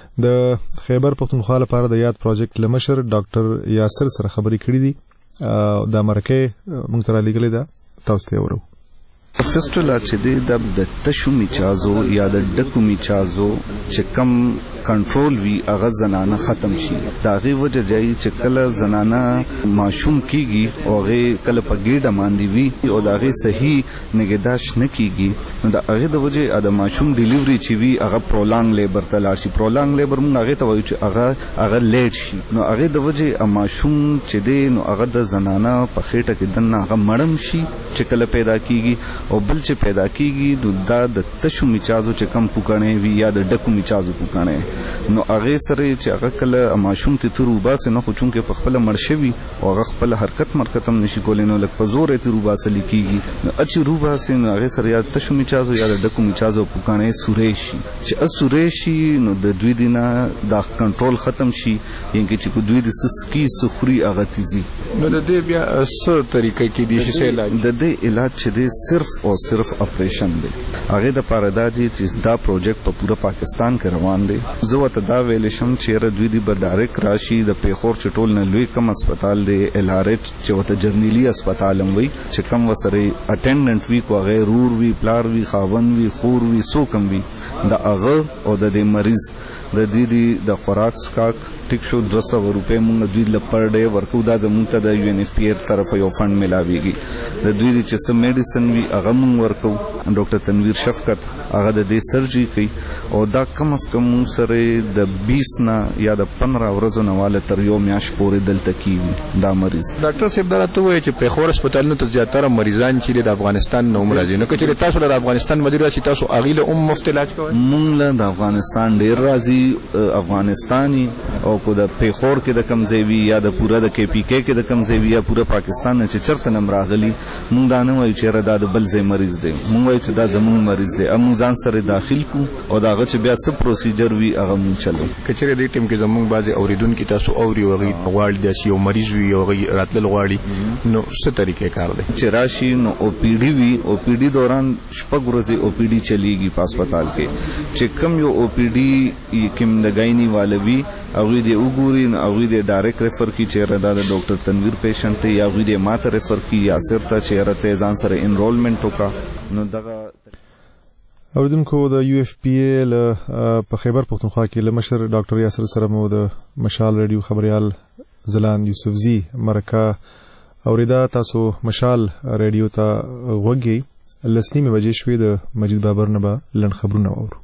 Speaker 1: د خیبر پښتونخوا لپاره د یاد پروجیکټ له مشر ډاکټر یاسر سره خبرې کړې دي. دا مرکه موږ ته رالیږلې ده، تاسو ته ورو.
Speaker 22: فیسټولا چې دی د تشو میچازو یا د ډکو میچازو چې کم کنټرول وی هغه زنانه ختم شي. دا غي وجه جاي چې کله زنانه ماشوم کیږي او هغه کله په ګډه باندې وی او دا غي صحیح نگهداشت نه کیږي نو دا هغه د وجه د ماشوم ډیلیوري چې وی هغه پرولانګ لیبر ته لاړ شي. پرولانګ لیبر موږ هغه ته وایو چې هغه هغه لیټ شي نو هغه د وجه ماشوم چې دی نو هغه د زنانه په خېټه کې دنه هغه مړم شي چې کله پیدا کیږي او بل چې پیدا کیږي نو دا د تشو میچازو چې کم پوکانه وی یا د ډکو میچازو پوکانه نو هغه سره چې هغه کله ماشوم ته تر وباسه نه خو چونکه په خپل مرشوي او هغه خپل حرکت مرکت هم نشي کولای نو لکه په زور ته وباسه لیکيږي نو اچ وباسه نو هغه سره یا تشو میچازو یا د ډکو میچازو پوکانه سورې شي چې اسورې شي نو د دوی دینه د کنټرول ختم شي یعنی چې دوی د سسکی سخري هغه تیزي
Speaker 23: نو د دې بیا څه طریقې کې دي چې علاج
Speaker 22: د دې علاج چې دی صرف او صرف اپریشن دی. هغه د پاره دا چې دا پروجیکټ په پورا پاکستان کې روان دی. زه وته دا ویل شم چې دوی د بدارک راشي د پیښور چټول نه لوی کم هسپتال دی ال ار ایچ چې وته جرنیلی هسپتال هم وي چې کم وسره اټینډنټ وی کو غیر رور وی پلار وی خاون وی خور وی سو کم وی دا هغه او د دې مریض د دې د خوراک سکاک ټیک شو دوه سوه روپے مونږ دوی لپاره ډې ورکو دا زموږ ته د یو ان اف پی ای طرف یو فند ملاويږي د دوی چې سم میډیسن وی هغه مونږ ورکو. ډاکټر تنویر شفقت هغه د دې سرجری کوي او دا کم از کم سره د بیس نه یا د پندرہ ورځې نه واله تر یو میاش پورې دلته کیږي دا مریض.
Speaker 23: ډاکټر صاحب دا ته وایي چې په خور هسپتالونو ته زیاتره مریضان چې د افغانستان نه راځي نو کله تاسو له افغانستان مدیر راشي تاسو اغیله ام مفت علاج کوئ.
Speaker 22: مونږ له افغانستان ډیر راځي افغانستاني او کو د پیښور کې د کمزوي یا د پورا د کې پی کې کې د کمزوي یا پورا پاکستان نه چې چرته نم راغلي مونږ دا نه وایو چې را د بل ځای مریض دی مونږ وایو چې دا زموږ مریض دی امو ځان سره داخل کو او دا غچ بیا څه پروسیجر وی هغه مونږ چلو.
Speaker 23: کچره دې ټیم کې زموږ بعضي اوریدونکو تاسو اوري وغي غواړي د یو مریض وی او غي راتل غواړي نو څه طریقې کار دی
Speaker 22: چې راشي نو او پی ډی وی او پی ډی دوران شپږ ورځې او پی ډی چلیږي په هسپتال کې چې کم یو او پی ډی کوم د غایني والوي هغه دې وګوري نو هغه دې ډایرکټ ریفر کی چې را د ډاکټر تنویر پیشنټ ته یا هغه دې ماته ریفر کی یا صرف ته چې را ته ځان سره انرولمنت وکا نو دغه
Speaker 1: اوریدونکو د یو اف پی ای له په خیبر پښتونخوا کې له مشر ډاکټر یاسر سره مو د مشال ریډیو خبريال زلاند یوسفزي مرکه اوریدا تاسو مشال ریډیو ته وګورئ لسنیمه بجې شوې د مجید بابر نه به لن خبرونه اورو.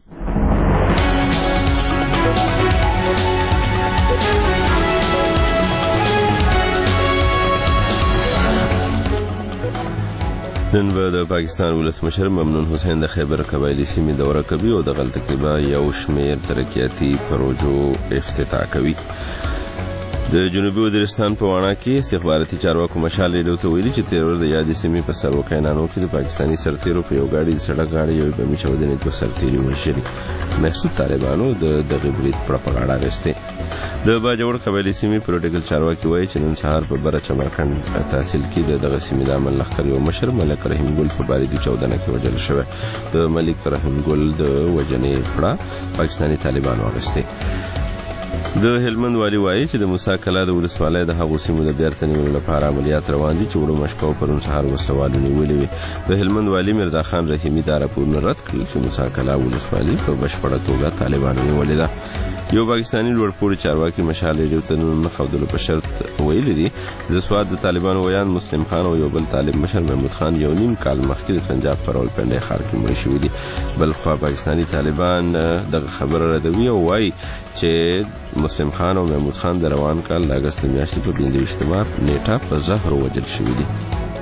Speaker 2: نن به د پاکستان ولسمشر ممنون حسین د خیبر قبایلی سیمې دوره کوي او د غلطه کې به یو شمېر ترقیاتي پروژو افتتاح کوي. د جنوبي وزیرستان په واڼه کې استخباراتي چارواکو مشال ریډیو ته ویلي چې تیرور د یادې سیمې په سروکینانو کې د پاکستاني سرتیرو په یو ګاډي د سړک غاړې یو بمي چاودنې دوه سرتیري وژلي. محسوب طالبانو د دغه برید پروپاګاندا اخیستې. د باجوړ قبایلی سیمې پولیټیکل چارواکي وایي چې نن سهار په بره چمرکند تحصیل کې د دغه سیمې د عمل لښکر یو مشر ملک رحیم ګل په باریدي چاودنه کې وژل شوی. د ملک رحیم ګل د وژنې پړه پاکستاني طالبانو اخیستې. د هلمند والی وایي چې د موسی کلا د ولسوالۍ د هغو سیمو د بیرته نیولو لپاره عملیات روان دي چې وړو مشکو پرون سهار وسوالو نیولې وي. د هلمند والی مرزا خان رحیمي دا راپورونه رد کړل چې موسی کلا ولسوالۍ په بشپړه توګه طالبانو نیولې ده. یو پاکستاني لوړپوړي چارواکي مشال ریډیو ته نن خودلو په شرط ویلي دي د سواد د طالبانو ویان مسلم خان او یو بل طالب مشر محمود خان یو نیم کال مخکې د پنجاب په راولپنډۍ ښار کې مړه شوي دي. بل خوا پاکستاني طالبان دغه خبره ردوي او وایي چې مسلم خان او محمود خان د روان کال د اګست میاشتې په پنځه ویشتمه نیټه په زهر وژل شوي دي.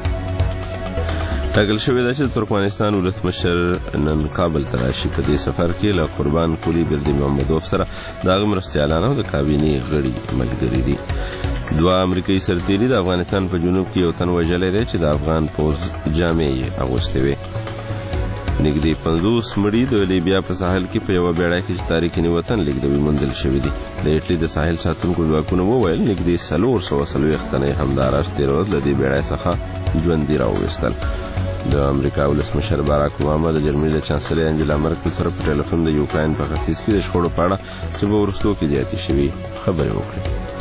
Speaker 2: ټاکل شوې ده چې د ترکمنستان ولسمشر نن کابل ته راشي. په دې سفر کې له قربان کلي بردي محمدوف سره د هغه مرستیالان او د کابینې غړي ملګري دي. دوه امریکایي سرتیري د افغانستان په جنوب کې یو تن وژلی دی چې د افغان پوځ جامې یې اغوستې وې. نږدې پنځوس مړي د لیبیا په ساحل کې په یوه بیړۍ کې چې تاریخي وطن لیږدوي موندل شوي دي. د ایټلي د ساحل ساتونکو ځواکونو وویل نږدې څلور سوه څلوېښت تنه یې همداراز تېره ورځ له دې بیړۍ څخه ژوندي راوویستل. د امریکا ولسمشر باراک اوباما د جرمني له چانسلر انجلا مرکل سره په ټلیفون د یوکراین په ختیځ کې د شخړو په اړه چې په وروستو کې زیاتې شوي خبرې وکړې.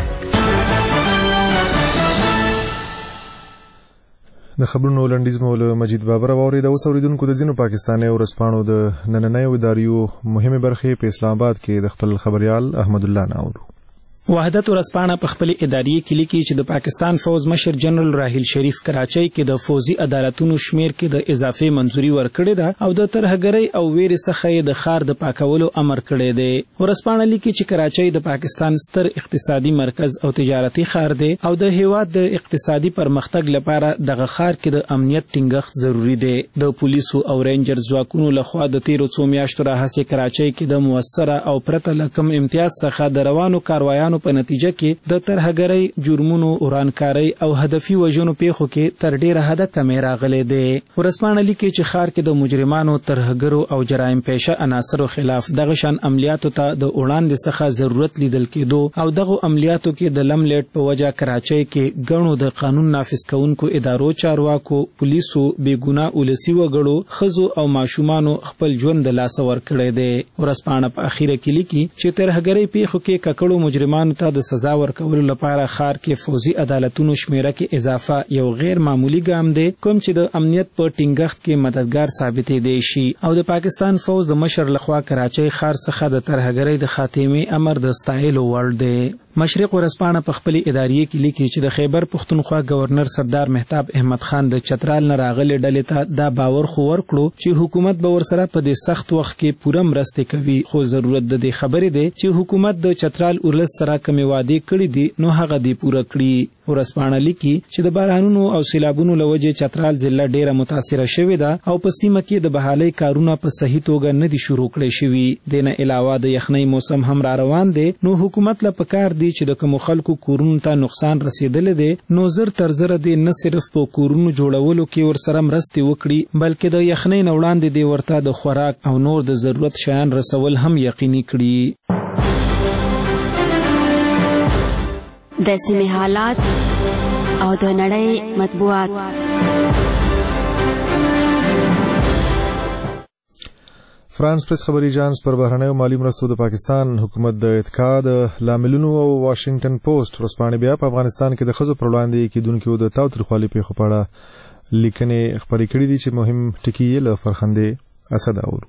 Speaker 1: د خبرونو لنډیز مو له مجید بابر واورید. اوس اوریدونکو د ځینو پاکستاني ورځپاڼو د نننیو اداریو مهمه برخې په اسلام آباد کې د خپل خبريال احمد الله ناورو.
Speaker 21: وحدت ورځپاڼه په خپل اداري کې لیکي چې د پاکستان فوز مشر جنرال راحیل شریف کراچۍ کې د فوزي عدالتونو شمیر کې د اضافي منځوري ورکړې ده او د ترهګرۍ او ویرې څخه د ښار د پاکولو امر کړی دی. ورځپاڼه لیکي چې کراچۍ د پاکستان ستر اقتصادي مرکز او تجارتي ښار دی او د هیواد د اقتصادي پرمختګ لپاره دغه ښار کې د امنیت ټینګښت ضروری دی. د پولیسو او رینجر ځواکونو لخوا د تیرو څو میاشتو راهیسې کراچۍ کې د موثره او پرته له کوم امتیاز څخه د روانو کاروایانو په نتیجه کې د ترهګرۍ، جرمونو، ورانکارۍ او هدفي وژنو پیښو کې تر ډیره حده کمې راغلې دی. ورځپاڼه لیکي چې ښار کې د مجرمانو، ترهګرو او جرایم پیشه عناصرو خلاف دغه شان عملیاتو ته د وړاندې څخه ضرورت لیدل کېدو او دغه عملیاتو کې د لملیټ په وجه کراچۍ کې ګڼو د قانون نافذ کوونکو ادارو، چارواکو، پولیسو، بېګناه ولسي وګړو، ښځو او ماشومانو خپل ژوند د لاسه ورکړی دی. ورځپاڼه په اخیره کې لیکي چې ترهګرۍ پیښو کې ککړو مجرمانو ته د سزا ورکولو لپاره ښار کې فوزي عدالتونو شمیره کې اضافه یو غیر معمولی ګام دی کوم چې د امنیت په ټینګښت کې مددگار ثابتې دی شي او د پاکستان فوز د مشر لخوا کراچۍ ښار څخه د ترهګرۍ د خاتمې امر د ستایلو وړ دی. مشرق ورځپاڼه په خپل ادارې کې لیکي چې د خیبر پښتونخوا گورنر سردار مهتاب احمد خان د چترال نه راغلي ډلې ته دا باور خو ورکړو چې حکومت به ورسره په دې سخت وخت کې پوره مرسته کوي، خو ضرورت د دې خبرې دی چې حکومت د چترال ولس سره کومې وعدې کړې دي نو هغه دې پوره کړي. ورځپاڼه لیکي چې د بارانونو او سیلابونو له وجې چترال ضلع ډیره متاثره شوې ده او په سیمه کې د بحالۍ کارونه په صحیح توګه نه دي شروع کړی شوي. دې نه علاوه د یخنۍ موسم هم را روان دی نو حکومت له پکار دی چې د کومو خلکو کورونو ته نقصان رسیدلی دی نو زر تر زره دی نه صرف په کورونو جوړولو کې ورسره مرستې وکړي بلکې د یخنۍ نه وړاندې دی ورته د خوراک او نور د ضرورت شیان رسول هم یقیني کړي.
Speaker 7: د سیمې حالات او د نړۍ مطبوعات.
Speaker 1: فرانس پریس خبري اژانس پر بهرنیو مالی مرستو د پاکستان حکومت د اتکا د لاملونو او واشنگټن پوسټ ورځپاڼې بیا په افغانستان کې د ښځو پر وړاندې کېدونکو د تاوتریخوالي پیښو په اړه لیکنې خپرې کړې دي چې مهم ټکي یې له فرخندې اسد اورو.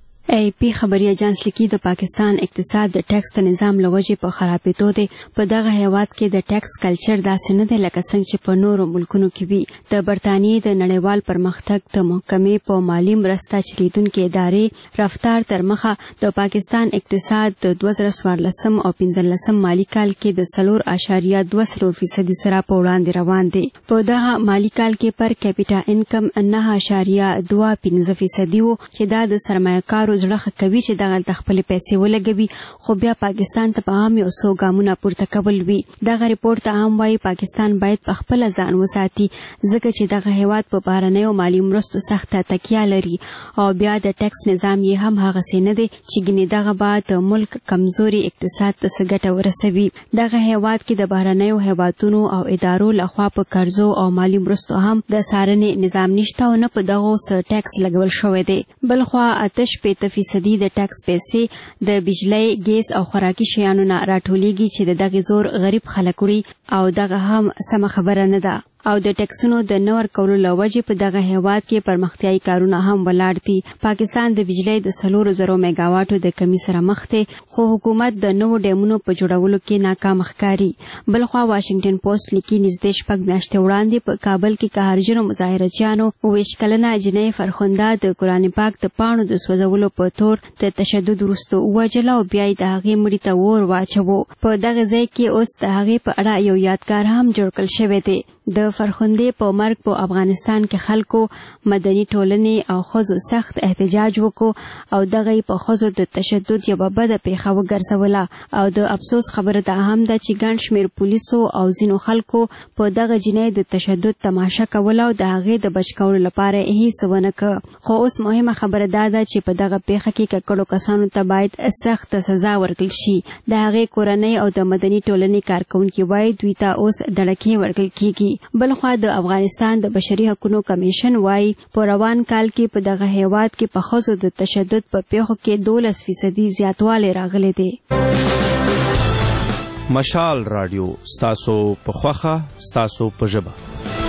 Speaker 7: ای پی خبري اجانس لیکي د پاکستان اقتصاد د ټیکس د نظام لوجې په خرابېدو دی. په دغه هیواد کې د ټیکس کلچر داسې نه دی لکه څنګه چې په نورو ملکونو کې وي. د برتانیې د نړیوال پرمختګ د محکمې په مالی مرسته چلیدونکې ادارې رفتار تر مخه د پاکستان اقتصاد د دوه زره څوارلسم او پنځلسم مالی کال کې د څلور اعشاریه دوه څلور فیصدي سره په وړاندې روان دی. په دغه مالی کال کې پر کیپټا انکم نهه اعشاریه دوه پنځه فیصدي و چې دا د سرمایه‌کارو زړه کوي چې دغه خپل پیسې ولګوي، خو بیا پاکستان ته په عام یو څو ګامونه پورته کول وي. دغه ریپورت ته هم وایي پاکستان باید په خپل ځان وساتي ځکه چې دغه هیواد په بهرنیو مالی مرستو سخته تکیه لري او بیا د ټیکس نظام یې هم هغسې نه دی چې ګینې دغه به د ملک کمزوري اقتصاد ته څه ګټه ورسوي. دغه هیواد کې د بهرنیو هیوادونو او ادارو لخوا په قرضو او مالی مرستو هم د څارنې نظام نشته او نه په دغو څه ټیکس لګول شوی دی. بلخوا اته شپېته فیصدي د ټیکس پیسې د بجلی، ګیس او خوراکي شیانو نه راټولیږي چې د دغه زور غریب خلک وړي او دغه هم سمه خبره نه ده. او د ټیکسونو د نه ورکولو له وجې په دغه هیواد کې پرمختیایي کارونه هم ولاړ دي. پاکستان د بجلی د څلورو زرو میګاواټو د کمی سره مخ دی، خو حکومت د نوو ډیمونو په جوړولو کې ناکام ښکاري. بلخوا واشنګټن پوسټ لیکي نږدې شپږ میاشتې وړاندې په کابل کې قهرجنو مظاهرچیانو اوویشت کلنه جنۍ فرخنده د قرآن پاک د پاڼو د سوځولو په تور د تشدد وروسته ووژله او بیا یې د هغې مړي ته اور واچوه. په دغه ځای کې اوس د هغې په اړه یو یادګار هم جوړ کړل شوی دی. د فرخندې په مرګ په افغانستان کې خلکو، مدني ټولنې او ښځو سخت احتجاج وکړو او دغه یې په ښځو د تشدد یوه بده پیښه وګرځوله. او د افسوس خبره دا هم ده چې ګڼ شمېر پولیسو او ځینو خلکو په دغه جنۍ د تشدد تماشه کوله او د هغې د بچ کولو لپاره یې هیڅ ونه کړه. خو اوس مهمه خبره دا ده چې په دغه پیښه کې ککړو کسانو ته باید سخته سزا ورکړل شي. د هغې کورنۍ او د مدني ټولنې کارکوونکي وایي دوی ته اوس دړکې ورکړل کیږي. بلخوا د افغانستان د بشري حقوقو کمیشن وایي په روان کال کې په دغه هیواد کې په ښځو د تشدد په پیښو کې دولس فیصدي زیاتوالی راغلی دی.
Speaker 14: مشال رادیو ستاسو په خوښه ستاسو په ژبه.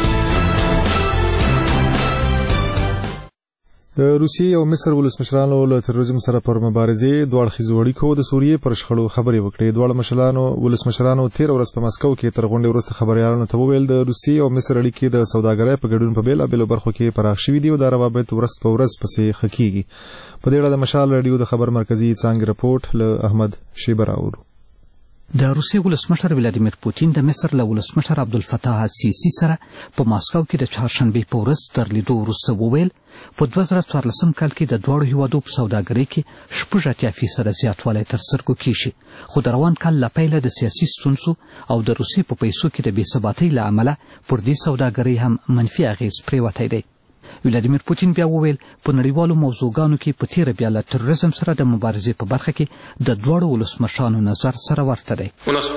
Speaker 1: د روسیې او مصر ولسمشرانو له تروریزم سره پر مبارزې دوه اړخیزو اړیکو د سوریې پر شخړو خبرې وکړې. دواړه مشرانو ولسمشرانو تیر ورځ په مسکو کې تر غونډې وروسته خبريالانو ته وویل د روسیې او مصر اړیکې د سوداګرۍ په ګډون په بیلابېلو برخو کې پراخ شوي دي او دا روابط ورځ په ورځ پسې ښه کیږي. په دې اړه د مشال رادیو د خبر مرکزي څانګې رپورټ له احمد شیبه راوړو.
Speaker 4: د روسیې ولسمشر ولادیمیر پوتین د مصر له ولسمشر عبدالفتاح السیسي سره په ماسکو کې د چهارشنبې په ورځ تر لیدو وروسته وویل په دوه زره څوارلسم کال کې د دواړو هیوادو په سوداګرۍ کې شپږ اتیا فیصده زیاتوالی تر سترګو کیږي، خو د روان کال له پیله د سیاسي ستونزو او د روسیې په پیسو کې د بې ثباتۍ له امله پر دې سوداګرۍ هم منفي اغیز پرېوتی دی. ولادیمیر پوتین بیا وویل په نړیوالو موضوعګانو کې په تیره بیا له تروریزم سره د مبارزې په برخه کې د دواړو ولسمشرانو نظر سره ورته دی.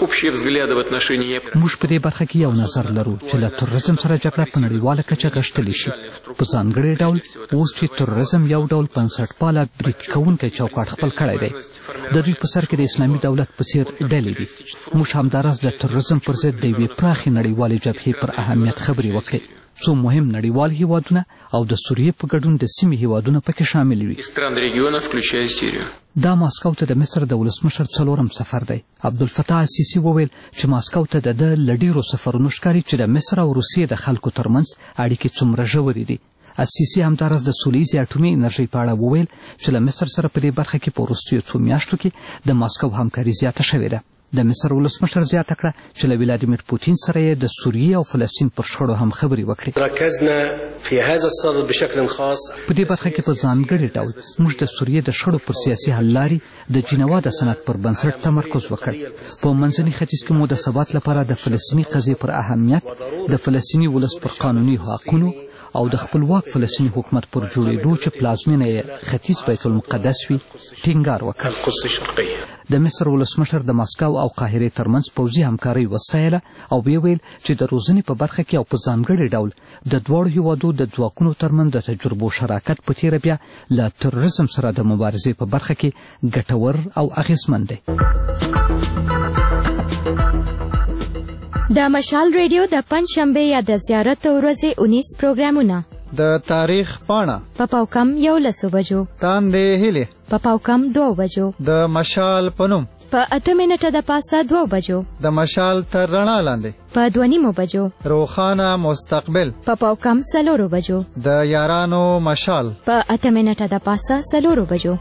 Speaker 4: موږ په دې برخه کې یو نظر لرو چې له تروریزم سره جګړه په نړیواله کچه غښتلی شي. په ځانګړي ډول اوس چې تروریزم یو ډول بنسټپاله برید کوونکی چوکاټ خپل کړی دی. د دوی په سر کې د اسلامي دولت په څیر ډلې دي. موږ همداراز د تروریزم پر ضد د یوې پراخې نړیوالې جبهې پر اهمیت خبرې وکړې. څو مهم نړیوال هیوادونه او د سوریې په ګډون د سیمې هیوادونه پکې شامل وي. دا ماسکو ته د مصر د ولسمشر څلورم سفر دی. عبدالفتاح السیسي وویل چې ماسکو ته د ده له ډیرو سفرونو ښکاري چې د مصر او روسیې د خلکو ترمنځ اړیکې څومره ژورې دي. السیسي همداراز د سولیزې اټومي انرژۍ په اړه وویل چې له مصر سره په دې برخه کې په وروستیو څو میاشتو کې د ماسکو همکاري زیاته شوې ده. د مصر ولسمشر زیاته کړه چې له ولادیمیر پوتین سره یې د سوریې او فلسطین پر شخړو هم خبرې وکړې. په دې برخه کې په ځانګړي ډول موږ د سوریې د شخړو پر سیاسي حل لارې د جنیوا د سند پر بنسټ تمرکز وکړ. په منځني ختیځ کې مو د ثبات لپاره د فلسطیني قضیې پر اهمیت، د فلسطیني ولس پر قانوني حقونو او د خپلواک فلسطیني حکومت پر جوړېدو چې پلازمینه یې ختیځ بیت المقدس وي ټینګار وکړ. د مصر ولسمشر د ماسکو او قاهرې ترمنځ پوځي همکارۍ وستایله او ویې ویل چې د روزنې په برخه کې او په ځانګړي ډول د دواړو هیوادو د ځواکونو ترمنځ د تجربو شراکت په تیره بیا له تروریزم سره د مبارزې په برخه کې ګټور او اغیزمن دی.
Speaker 8: د مشال ریډیو د پنځشنبه یا د زیارت ورځې اونیس پروګرامونه
Speaker 9: د تاریخ پاڼه
Speaker 8: په پاو کم یولسو بجو
Speaker 9: تاندې هیلې
Speaker 8: په پاو کم دوه بجو
Speaker 9: د مشال په نوم
Speaker 8: په اته منټه د پاسه دوه بجو
Speaker 9: د مشال تر رڼا لاندې
Speaker 8: په دوه نیمو بجو
Speaker 9: روښانه مستقبل
Speaker 8: په پاو کم څلورو بجو
Speaker 9: د یارانو مشال
Speaker 8: په اته منټه د پاسه څلورو بجو.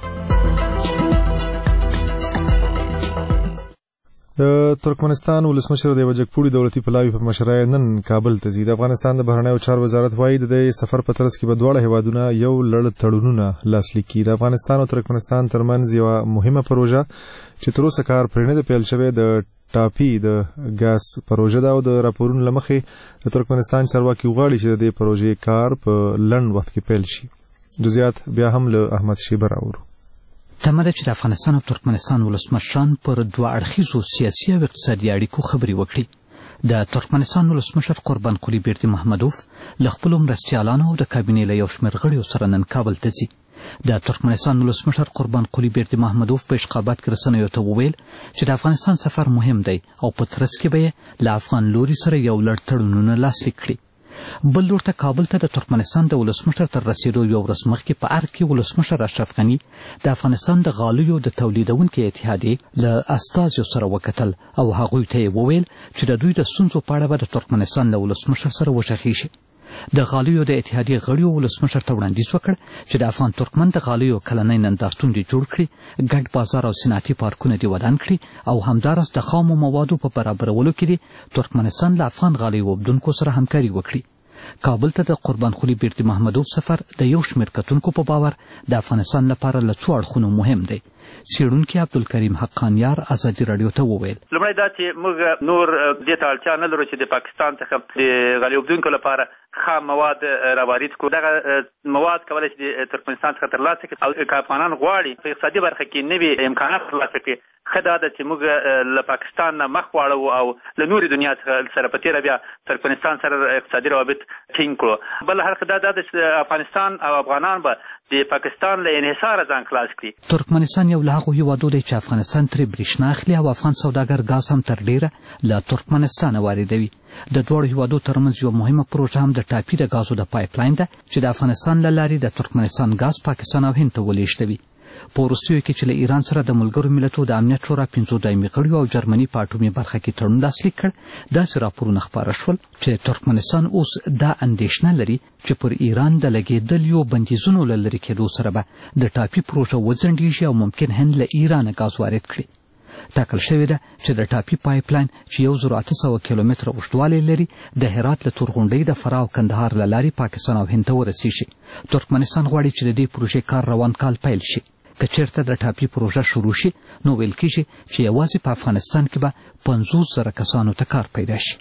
Speaker 1: د ترکمنستان ولسمشر د یوه جګپوړي دولتي پلاوي په مشرۍ نن کابل ته ځي. د افغانستان د بهرنیو چارو وزارت وایي د دې سفر په ترڅ کې به دواړه هیوادونه یو لړ تړونونه لاسلیک کړي. د افغانستان او ترکمنستان ترمنځ یوه مهمه پروژه چې تر اوسه کار پرې نه دی پیل شوی د ټاپي د ګاز پروژه ده او د راپورونو له مخې د ترکمنستان چارواکي غواړي چې د دې پروژې کار په لنډ وخت کې پیل شي. جزئیات بیا هم له احمد شیبه راوړو.
Speaker 4: تمه ده چې د افغانستان او ترکمنستان ولسمشران پر دوه اړخیزو سیاسي او اقتصادي اړیکو خبرې وکړي. د ترکمنستان ولسمشر قربان قلی بیردي محمدوف له خپلو مرستیالانو او د کابینې له یو شمېر غړیو سره نن کابل ته ځي. د ترکمنستان ولسمشر قربان قلی بیردي محمدوف په اشقابات کې رسنیو ته وویل چې د افغانستان سفر مهم دی او په ترڅ کې به یې له افغان لوري سره یو لړ تړونونه لاسلیک کړي. بل لور ته کابل ته د ترکمنستان د ولسمشر تر رسیدو یو ورځ مخکې په ارګ کې ولسمشر اشرف غني د افغانستان د غالیو د تولیدونکو اتحادیې له استازیو سره وکتل او هغوی ته یې وویل چې د دوی د ستونزو په اړه به د ترکمنستان له ولسمشر سره وشخیږي. د غالیو د اتحادیې غړیو ولسمشر ته وړاندیز وکړ چې د افغان ترکمن د غالیو کلنۍ نندارتون دې جوړ کړي، ګډ بازار او صنعتي پارکونه دې ودان کړي او همداراز د خامو موادو په برابرولو کې دې ترکمنستان له افغان غالیو اوبدونکو سره همکاري وکړي. کابل ته د قربان قلی بیردي محمدوف سفر د یو شمېر کتونکو په باور د افغانستان لپاره له څو اړخونو مهم دی. څېړونکي عبدالکریم حقانیار ازادي راډیو ته وویل
Speaker 11: لومړی دا چې موږ نور دې ته اړتیا نه لرو چې د پاکستان څخه د غالۍ اوبدونکو لپاره خام مواد راوارد کړو. دغه مواد کولی شي د ترکمنستان څخه ترلاسه کړي او که افغانان غواړي په اقتصادي برخه کې نوي امکانات ترلاسه کړي، ښه دا ده چې موږ له پاکستان نه مخ واړو او له نورې دنیا څخه سره په تېره بیا ترکمنستان سره اقتصادي روابط ټینګ کړو. بل حرف دا ده چې افغانستان او افغانان به د پاکستان له انحصاره ځان خلاص کړي.
Speaker 4: ترکمنستان یو له هغو هیوادو دی چې افغانستان ترې برېښنا اخلي او افغان سوداګر ګاز هم تر ډېره له ترکمنستانه واردوي. د دواړو هیوادو ترمنځ یوه مهمه پروژه هم د ټاپي د ګازو د پایپ لاین ده چې د افغانستان له لارې د ترکمنستان ګاز پاکستان او هند ته ولېږدوي. په وروستیو کې چې له ایران سره د ملګرو ملتونو د امنیت شورا پنځو دایمي غړیو او جرمني په اټومي برخه کې تړون لاسلیک کړ، داسې راپورونه خپاره شول چې ترکمنستان اوس دا اندېښنه لري چې پر ایران د لګېدلیو بندیزونو له لرې کېدو سره به د ټاپي پروژه وځنډېږي او ممکن هند له ایرانه ګاز وارد کړي. ټاکل شوې ده چې د ټاپي پایپ لاین چې یو زر اته سوه کیلومتره اوږدوالی لري د هرات له تورغونډۍ د فراه او کندهار له لارې پاکستان او هند ته ورسیږي. ترکمنستان غواړي چې د دې پروژې کار روان کال پیل شي. که چېرته د ټاپي پروژه شروع شي نو ویل کېږي چې یوازې په افغانستان کې به پنځوس زره کسانو ته کار پیدا شي.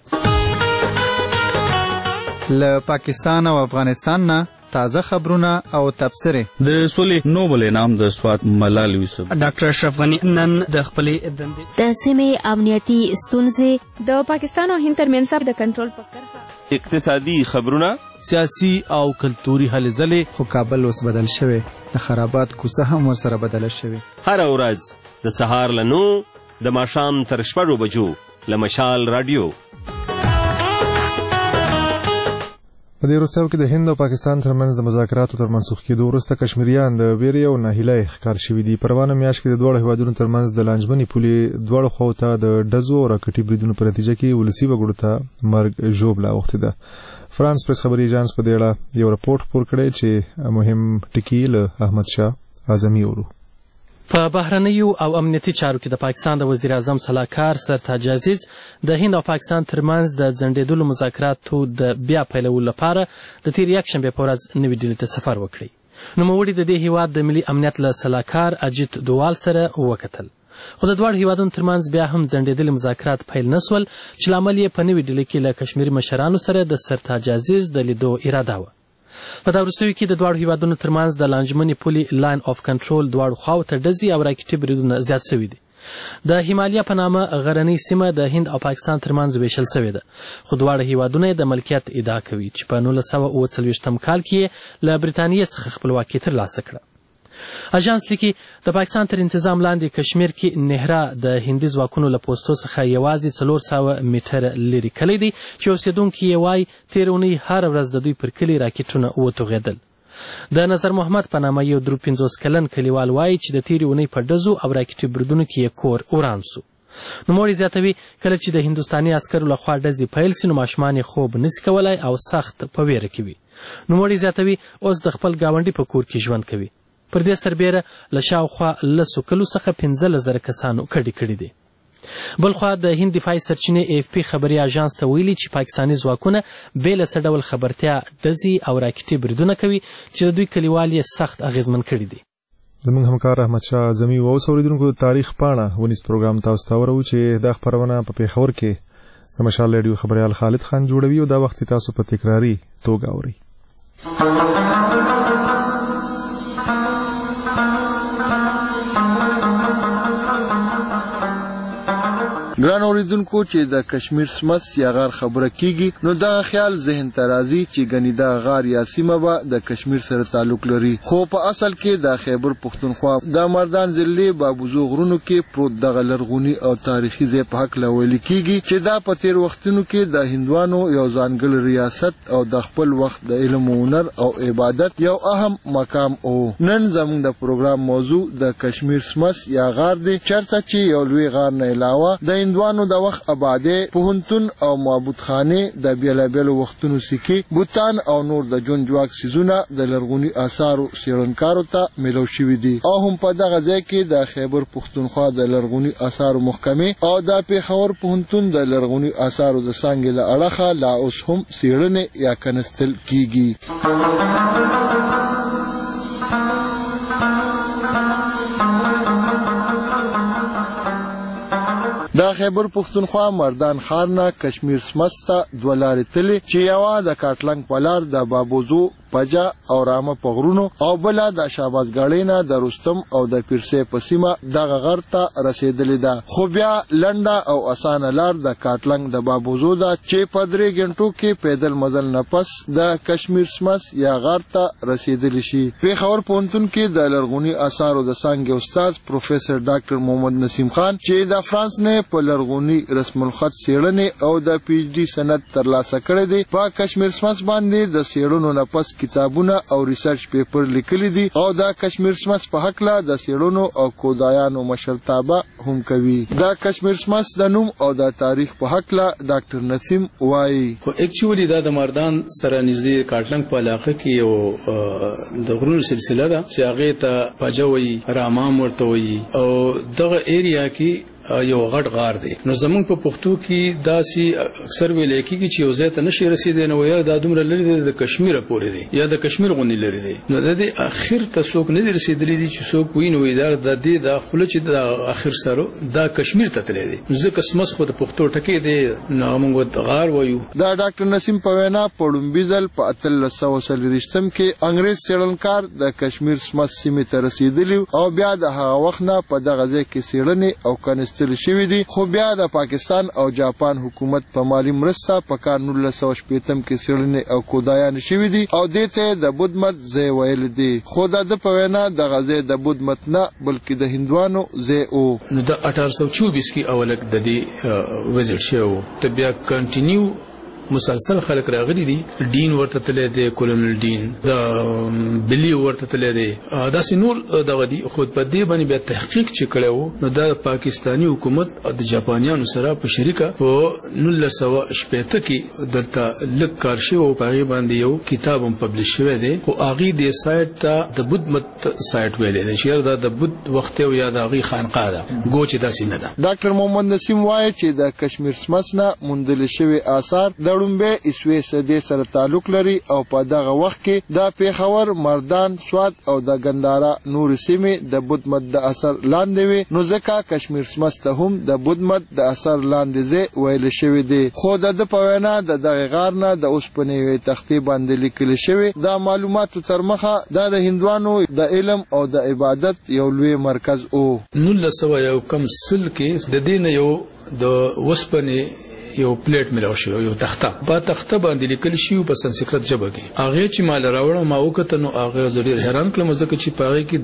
Speaker 9: له پاکستان او افغانستان نه تازه خبرونه او تبصرې.
Speaker 14: د سولې نوبل انعام د سوات ملال یوسف
Speaker 13: ډاکټر اشرف غني نن د خپلې دندې
Speaker 7: د سیمې امنیتي ستونزې
Speaker 8: د پاکستان او هند ترمنځ د کنټرول په کرښه
Speaker 2: اقتصادي خبرونه
Speaker 13: سیاسي او کلتوري هلې ځلې.
Speaker 9: خو کابل اوس بدل شوی، د خرابات کوڅه هم ورسره بدله شوې.
Speaker 2: هره ورځ د سهار له نو د ماښام تر شپږو بجو له مشال راډیو.
Speaker 1: په دې وروستیو کې د هند او پاکستان ترمنځ د مذاکراتو تر منسوخ کېدو وروسته کشمیریان د ویرې او ناهیلۍ ښکار شوي دي. په روانه میاشت کې د دواړو هیوادونو ترمنځ د لانجمنې پولې دواړو خواو ته د ډزو او راکټي بریدونو په نتیجه کې ولسي وګړو ته مرګ ژوبله اوښتې ده. فرانس پریس خبري ایجانس په دې اړه یو راپورټ خپور کړی چې مهم ټکي له احمد شاه اعظمي اورو.
Speaker 12: په بهرنیو او امنیتي چارو کې د پاکستان د وزیر اعظم سلاکار سرتاج عزیز د هند او پاکستان ترمنځ د ځنډېدلو مذاکراتو د بیا پیلولو لپاره د تېر یکشنبې په ورځ نوې ډیلي ته سفر وکړی. نوموړي د دې هیواد د ملي امنیت له سلاکار اجیت دووال سره وکتل، خو د دواړو هیوادونو ترمنځ بیا هم ځنډېدلي مذاکرات پیل نه سول چې لامل یې په نوې ډیلي کې له کشمیري مشرانو سره د سرتاج عزیز د لیدو اراده وه. په دا وروستیو کې د دواړو هیوادونو ترمنځ د لانجمنې پولې لاین آف کنټرول دواړو خواو ته ډزې او راکټي بریدونه زیات شوي دي. د هیمالیا په نامه غرنۍ سیمه د هند او پاکستان ترمنځ ویشل شوې ده، خو دواړه هیوادونه یې د ملکیت ادعا کوي چې په نولس سوه اوه څلوېښتم کال کې یې له برټانیې څخه خپلواکي ترلاسه کړه. اژانس لیکي د پاکستان تر انتظام لاندې کشمیر کې نهرا د هندي ځواکونو له پوستو څخه یوازې څلور سوه میټره لرې کلی دی چې اوسېدونکي یې وایي تېره اونۍ هره ورځ د دوی پر کلي راکټونه وتوغېدل. د نظر محمد په نامه یو درو پنځوس کلن کلیوال وایي چې د تېرې اونۍ په ډزو او راکټي بریدونو کې یې کور وران سو. نوموړی زیاتوي کله چې د هندوستاني عسکرو لخوا ډزې پیل سي نو ماشومان یې خوب نسي کولی او سخت په ویره کې وي. نوموړی زیاتوي اوس د خپل ګاونډي په کور کې ژوند کوي. پر دې سربیره له شاوخوا لسو کلو څخه پنځلس زره کسانو کډې کړي دي. بلخوا د هند دفاعي سرچینې ای اف پی خبري اژانس ته ویلي چې پاکستاني ځواکونه بې له څه ډول خبرتیا ډزې او راکټي بریدونه کوي چې د دوی کلیوال یې سخت اغېزمن کړي دي.
Speaker 1: زموږ همکار احمد شاه اعظمي و اوس اورېدونکو د تاریخ پاڼه ونیس پروګرام تاسو ته ورو چې دا خپرونه په پېښور کې د مشال ریډیو خبریال خالد خان جوړوي او دا وخت تاسو په تکراري توګه اورئ.
Speaker 5: ګران اوریدونکو چې د کشمیر سمس یا غار خبره کیږي نو دا خیال ذهن ته راځي چې ګنې دا غار یا سیمه به د کشمیر سره تعلق لري خو په اصل کې د خیبر پښتونخوا د مردان ضلع بابوزو غرونو کې پروت دغه لرغوني او تاریخي ځای په هکله ویل کیږي چې دا په تیر وختونو کې د هندوانو یو ځانګړی ریاست او د خپل وخت د علم او هنر او عبادت یو اهم مقام او نن زموږ د پروګرام موضوع د کشمیر سمس یا غار دی چرته چې یو لوی غار نه علاوه د هندوانو د وخت آباده پوهنتون او معبود خانه د بیلابیلو وختونو سکي بوتان او نور د جون جواک سيزونه د لرغوني آثارو سیرنکارو ته ملو شوي دي او هم په دغه ځای کې د خیبر پښتونخوا د لرغوني آثارو محکمه او د پیښور پوهنتون د لرغوني آثارو د څنګه له اړخه لا اوس هم سیرنه یا کنستل کیږي. دا خیبر پښتونخوا مردان خارنا کشمیر سمستا دولارې تلې چې یوا د کاټلنګ پلار د بابوزو پجا او رامه پغرونو او بلا د شاباز غاړینا د رستم او د پیرسه پسیمه دغه غر ته رسیدلې ده خو بیا لنډه او اسانه لار د کاټلنګ د بابوزو دا چې په درې غنټو کې پیدل مزل نه پس د کشمیر سمس یا غر ته رسیدلې شي. پیښور پوهنتون کې د لرغوني آثارو د څنګه استاد پروفیسور ډاکټر محمد نسیم خان چې د فرانس نه په لرغوني رسم الخط څېړنې او د پی ایچ ډي سند ترلاسه کړی دی په کشمیر سمس باندې د څېړنو نه پس کتابونه او ریسرچ پیپر لیکلي دي او د کشمیر سمس په حقله د څېړنو او کودایانو مشرتابه هم کوي. د کشمیر سمس د نوم او د تاریخ په حقله ډاکټر نسیم وایي
Speaker 15: خو اکچولی دا د مردان سره نږدې کاټلنګ په علاقه کې یو د غرونو سلسله ده چې هغې ته پجوي رامام ورته وایي او دغه ایریا کې یو غټ غار دی. نو زمونږ په پښتو کې داسې اکثر ویل کېږي چې یو ځای ته نشي رسیدلی نو یاره دا دومره لرې دی د کشمیره پورې دی یا د کشمیر غوندې لرې دی. نو د دې اخر ته څوک نه دی رسېدلی دي چې څوک وایي نو دا د دې دا خوله چې د اخر سره دا کشمیر ته تللی دی. ځکه سمس خو د پښتو ټکی دی نو موږ ورته غار وایو.
Speaker 5: دا ډاکټر نسیم په وینا په لومبي ځل په اتلس سوه څلوېښتم کې انګریز څېړنکار د کشمیر سمس سیمې ته رسېدلي او بیا د هغه وخت نه په دغه ځای کې څېړنې او کنستل شوي دي خو بیا د پاکستان او جاپان حکومت په مالی مرسته په کال نولس سوه شپېتم کې څېړنې او کودایان شوي دي او دې ته د بودمت ځای ویل دي خو د ده په وینا دغه ځای د بودمت نه بلکې د هندوانو ځای و.
Speaker 15: نو د اټھارہ سو چوبیس کې اولک د دې وزټ شوی و ته بیا کنټینیو مسلسل خلق راغلي دي. ډین ورته تللی دی کولونل ډین د بلی ورته تللی دی داسې نور دغه دي خو په دې باندې بیا تحقیق چې کړی و نو دا د پاکستاني حکومت او د جاپانیانو سره په شریکه په نولس سوه شپېته کې دلته لږ کار شوی و په هغې باندې یو کتاب هم پبلش شوی دی خو هغې دې سایټ ته د بودمت سایټ ویلی دی چې یاره دا د بود وخت او یا د هغې خانقاه ده ګو چې داسې نه ده.
Speaker 5: ډاکټر محمد نسیم وایي چې د کشمیر سمس نه موندل شوي آثار د لومبۍ عیسوي صدۍ سره تعلق لري او په دغه وخت کې د پیښور مردان سوات او د ګنداره نور سیمې د بودمت د اثر لاندې وي نو ځکه کشمیر سمس ته هم د بودمت د اثر لاندې ځای ویل شوی دی. خو د ده په وینا د دغه غار نه د اوسپنې یوې تختې باندې لیکل شوي د معلوماتو تر مخه دا د هندوانو د علم او د عبادت یو لوی مرکز و.
Speaker 15: نولس سوه یو کم سل کې د دې نه یو د اوسپنې یو پلیټ ملاو شو یو تخته په تخته باندې لیکل شي په سنسکرت ژبه کې هغه چې مال راوړم ما وکړه نو هغه زړه حیران کړم ځکه چې پاره کې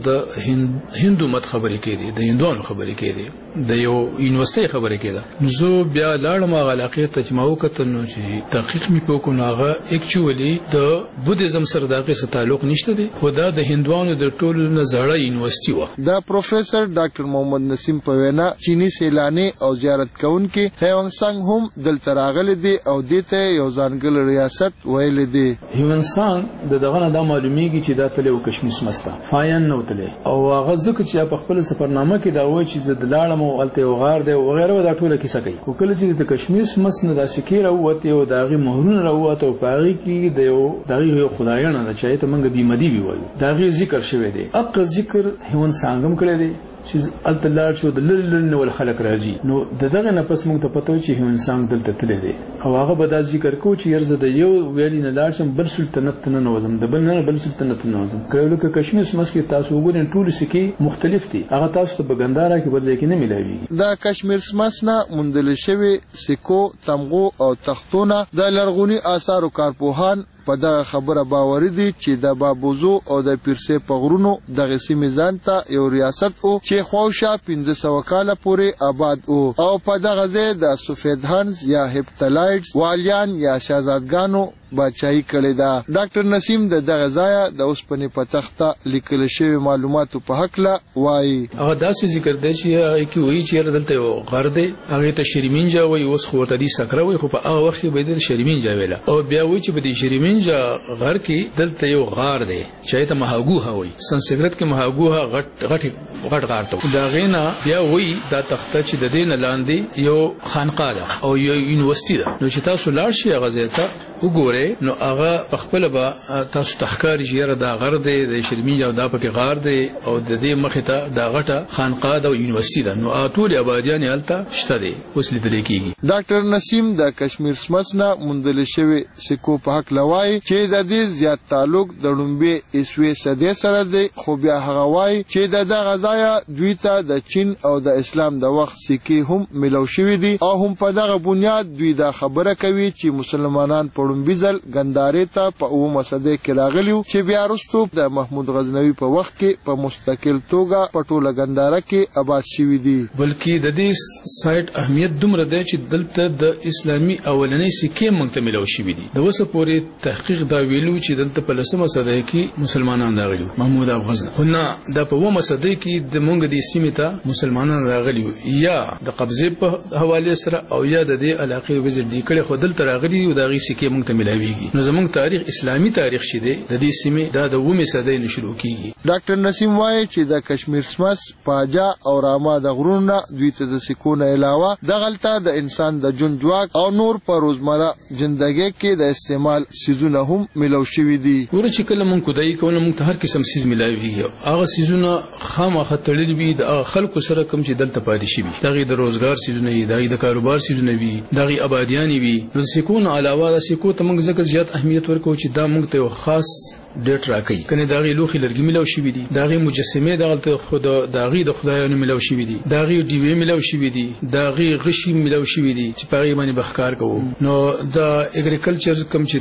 Speaker 15: د هندو مت خبرې کېدي د هندوانو خبرې کېدي د یو یونیورسيټي خبرې کېده زه بیا لاړم هغه علاقې ته چې ما وکړه نو چې تحقیق مې وکړ نو هغه اکچوالي د بودیزم سره دغه څه تعلق نشته دی خو دا د هندوانو د ټولو نه زړه یونیورسيټي و
Speaker 5: دا پروفیسور ډاکټر محمد نسیم په وینا چینی سیلانی او زیارت کوونکي هیوان سانګ هم دلته راغلي دي او دته یو ځانګړی ریاست ویل دي
Speaker 15: هیوان سانګ د دغه نه د معلومیږي چې دا تل یو کشمش مستا فاین نو تل او هغه ځکه چې په خپل سفرنامه کې دا وایي چې د لاړم او الته یو غار دی او غیره دا ټوله کیسه کوي خو کله چې د کشمش مس نه د سکیره وته او دغه مهرونه راوته او پاري کې د یو دغه یو خدایانه نه چایته منګه بیمدی وی وایي دغه ذکر شوی دی اق ذکر هیوان سانګم کړی دی چې التلار شو د لړل نو خلک راځي نو دغه نه پس موږ ته پته چې هیوان سانګ دلته تللی دی او هغه به دا ذکر کو چې یرزه د یو ویلی نه لاړ شم بل سلطنت نه نوزم د بل نه بل سلطنت نه نوزم کله لکه کشمش مسکی تاسو وګورئ ټول سکی مختلف دي هغه تاسو ته بګندارا کې بل ځای کې نه ملایوي
Speaker 5: دا کشمیر سمسنا مندل شوی سکو تمغو او تختونه د لرغونی آثار او کارپوهان په دا خبره باور دي چې د بابوزو او د پیرسه پغرونو د غسی میزان ته یو ریاست او چې خوښه پنځه سوه کاله پورې آباد او او په دغه ځای د سوفیدهانز یا هپتلایډز والیان یا شاهزادګانو بچای کړی دا ډاکټر نسیم د دغه ځای د اوسپنې په تخته لیکل شوی معلوماتو په حق لا وایي
Speaker 15: هغه داسې ذکر دی چې کی وایي چې دلته یو غر دی هغه ته شریمینجا وایي اوس خو ورته دي سکره وایي خو په هغه وخت کې به د شریمینجا ویله او بیا وایي چې په دې شریمینجا غر کې دلته یو غار دی چې ته مهاګوها وایي سنسکرت کې مهاګوها غټ غټ غټ غار ته دا غینا بیا وایي دا تخته چې د دین لاندې یو خانقاه ده او یو یونیورسيټي ده نو چې تاسو لاړ شئ هغه ځای ته وګوره نو هغه خپل به تاسو تخکار جیره دا غر دی د شرمینجا دا پکې غار دی او د دې مخه ته دا غټه خانقاه د یونیورسيټي ده نو ټول آبادیان هلته شته دي اوس لیدل کیږي
Speaker 5: ډاکټر نسیم د کشمیر سمسنا مندل شوی سکو په حق لوای چې د دې زیات تعلق د لومبي اسوي صدې سره دی خو بیا هغه وای چې د دغه ځای دوی ته د چین او د اسلام د وخت سکی هم ملو شوی دي او هم په دغه بنیاد دوی دا خبره کوي چې مسلمانان په لومبي ځل ګندارې ته په اومه صدې کې راغلیو چې بیا وروسته د محمود غزنوي په وخت کې په مستقل توګه په ټوله ګنداره کې آباد شوي دي
Speaker 15: بلکې د دې سایت اهمیت دومره دی چې دلته د اسلامي اولنۍ سکې موږ ته ملو شوي دي د اوسه پورې تحقیق دا ویلو چې دلته په لسمه صدۍ کې مسلمانان راغلي محمود غزنوي خو نه د په اومه صدۍ کې د موږ د سیمې ته مسلمانان راغلي یا د قبضه په حواله سره او یا د دې علاقې وزیر دی کړي خو دلته راغلي او د غي سکې موږ ته ملاويږي نو زموږ تاریخ اسلامي تاریخ شه دی د دې سیمې دا د اومه صدۍ نه شروع کیږي
Speaker 5: ډاکټر نسیم وایي چې د کشمیر سمس پاجا او راما د غرونو دوی ته د سکون علاوه د غلطه د انسان د جون جواک او نور په روزمره ژوندۍ کې د استعمال سيزونه هم ملو شوي دي
Speaker 15: ور چې کله مونږ کدای کوله مونږ ته هر قسم سیز ملاويږي هغه سيزونه خامخه تړلې وي د خلکو سره کوم چې دلته پاتې شي دغه د روزګار سيزونه وي دغه د کاروبار سيزونه وي دغه آبادیان وي نو سکون علاوه د سکو ته موږ ځکه زیات اهمیت ورکو چې دا موږ ته خاص ډیټ راکې کنه داغي لوخي لرګي ملو شي دي داغي مجسمه دغه خدا داغي د خدایانو ملو شي دي داغي دیوی ملو شي دي داغي غشي ملو شي دي چې پاره باندې بخکار کوو نو د اګریکلچر کم چې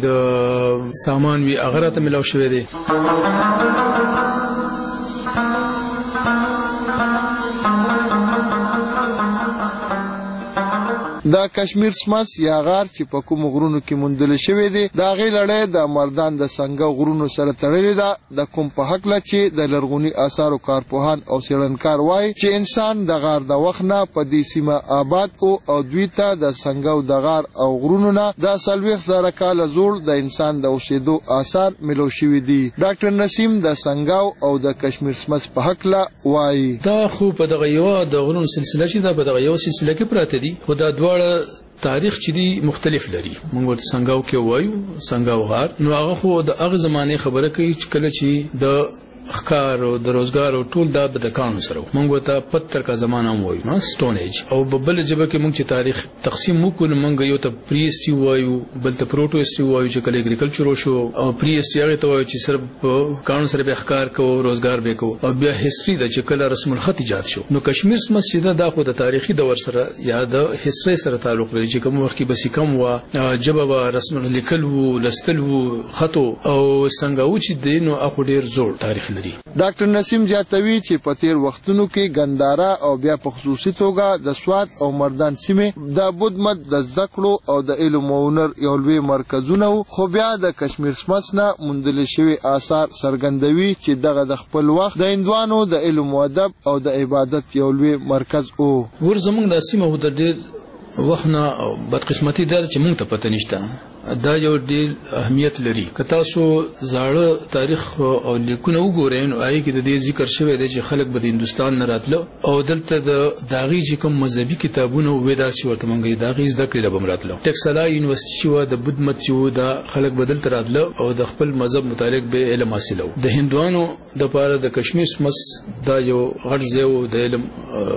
Speaker 15: د سامان وی اغره ته ملو شي دي
Speaker 5: دا کشمیر سمس یا غار چې په کوم غرونو کې مندل شوی دی دا غي لړۍ د مردان د څنګه غرونو سره تړلې ده د کوم په حق لا چې د لرغونی آثار او کارپوهان او سیړنکار وای چې انسان د غار د وخت نه په دې سیمه آباد کو او دوی ته د څنګه د غار او غرونو نه د سلويخ زره کال زوړ د انسان د اوسېدو آثار ملو شوی دي ډاکټر نسیم د څنګه او د کشمیر سمس په حق لا وای
Speaker 15: دا خو په دغه یو د غرونو سلسله چې دا په دغه یو سلسله کې پراته دي خو دا تاریخ چې دی مختلف لري موږ ورته څنګه کې وایو څنګه غار نو هغه خو د هغه زمانه خبره کوي چې کله چې د ښکار او د روزګار او ټول دا به د کانو سره موږ ته پتر کا زمانہ وایو نو سټون ایج او بل جبه کې موږ چې تاریخ تقسیم وکړو موږ یو ته پری هسټري وایو بل ته پروټو هسټري وایو چې کله اګریکلچر شو او پری هسټري هغه ته وایو چې صرف کانو سره به ښکار کو روزګار به کو او بیا هسټري د چې کله رسم الخط ایجاد شو نو کشمیر مسجد دا خو د تاریخي دور سره یا د هسټري سره تعلق لري چې کوم وخت کې بس کم و جبه و رسم لیکل وو لستل وو خطو او څنګه و چې دینو اخو ډیر زوړ تاریخ لري.
Speaker 5: ډاکټر نسیم جاتوی چې په تیر وختونو کې ګندارا او بیا په خصوصي توګه د سوات او مردان سیمه د بودمت د زده کړو او د علم او هنر یو لوی مرکزونه خو بیا د کشمیر سمس نه موندل شوی آثار څرګندوي چې دغه د خپل وخت د هندوانو د علم او ادب او د عبادت یو لوی مرکز او
Speaker 15: ور زمونږ د سیمه هو د ډیر وخت بدقسمتي ده چې مونږ ته پته نشته دا یو ډیر اهمیت لري که تاسو زاړه تاریخ او لیکونه وګورئ نو آی کې د دې ذکر شوی دی چې خلک به د هندستان نه راتلو او دلته د داغي چې کوم مذهبي کتابونه وېدا شي ورته مونږه داغي زده کړل به مراتلو ټکسلا یونیورسيټي شو د بدمت شو د خلک بدل تر راتلو او د خپل مذهب متعلق به علم حاصلو د هندوانو د پاره د کشمیر سمس دا یو غرض او د علم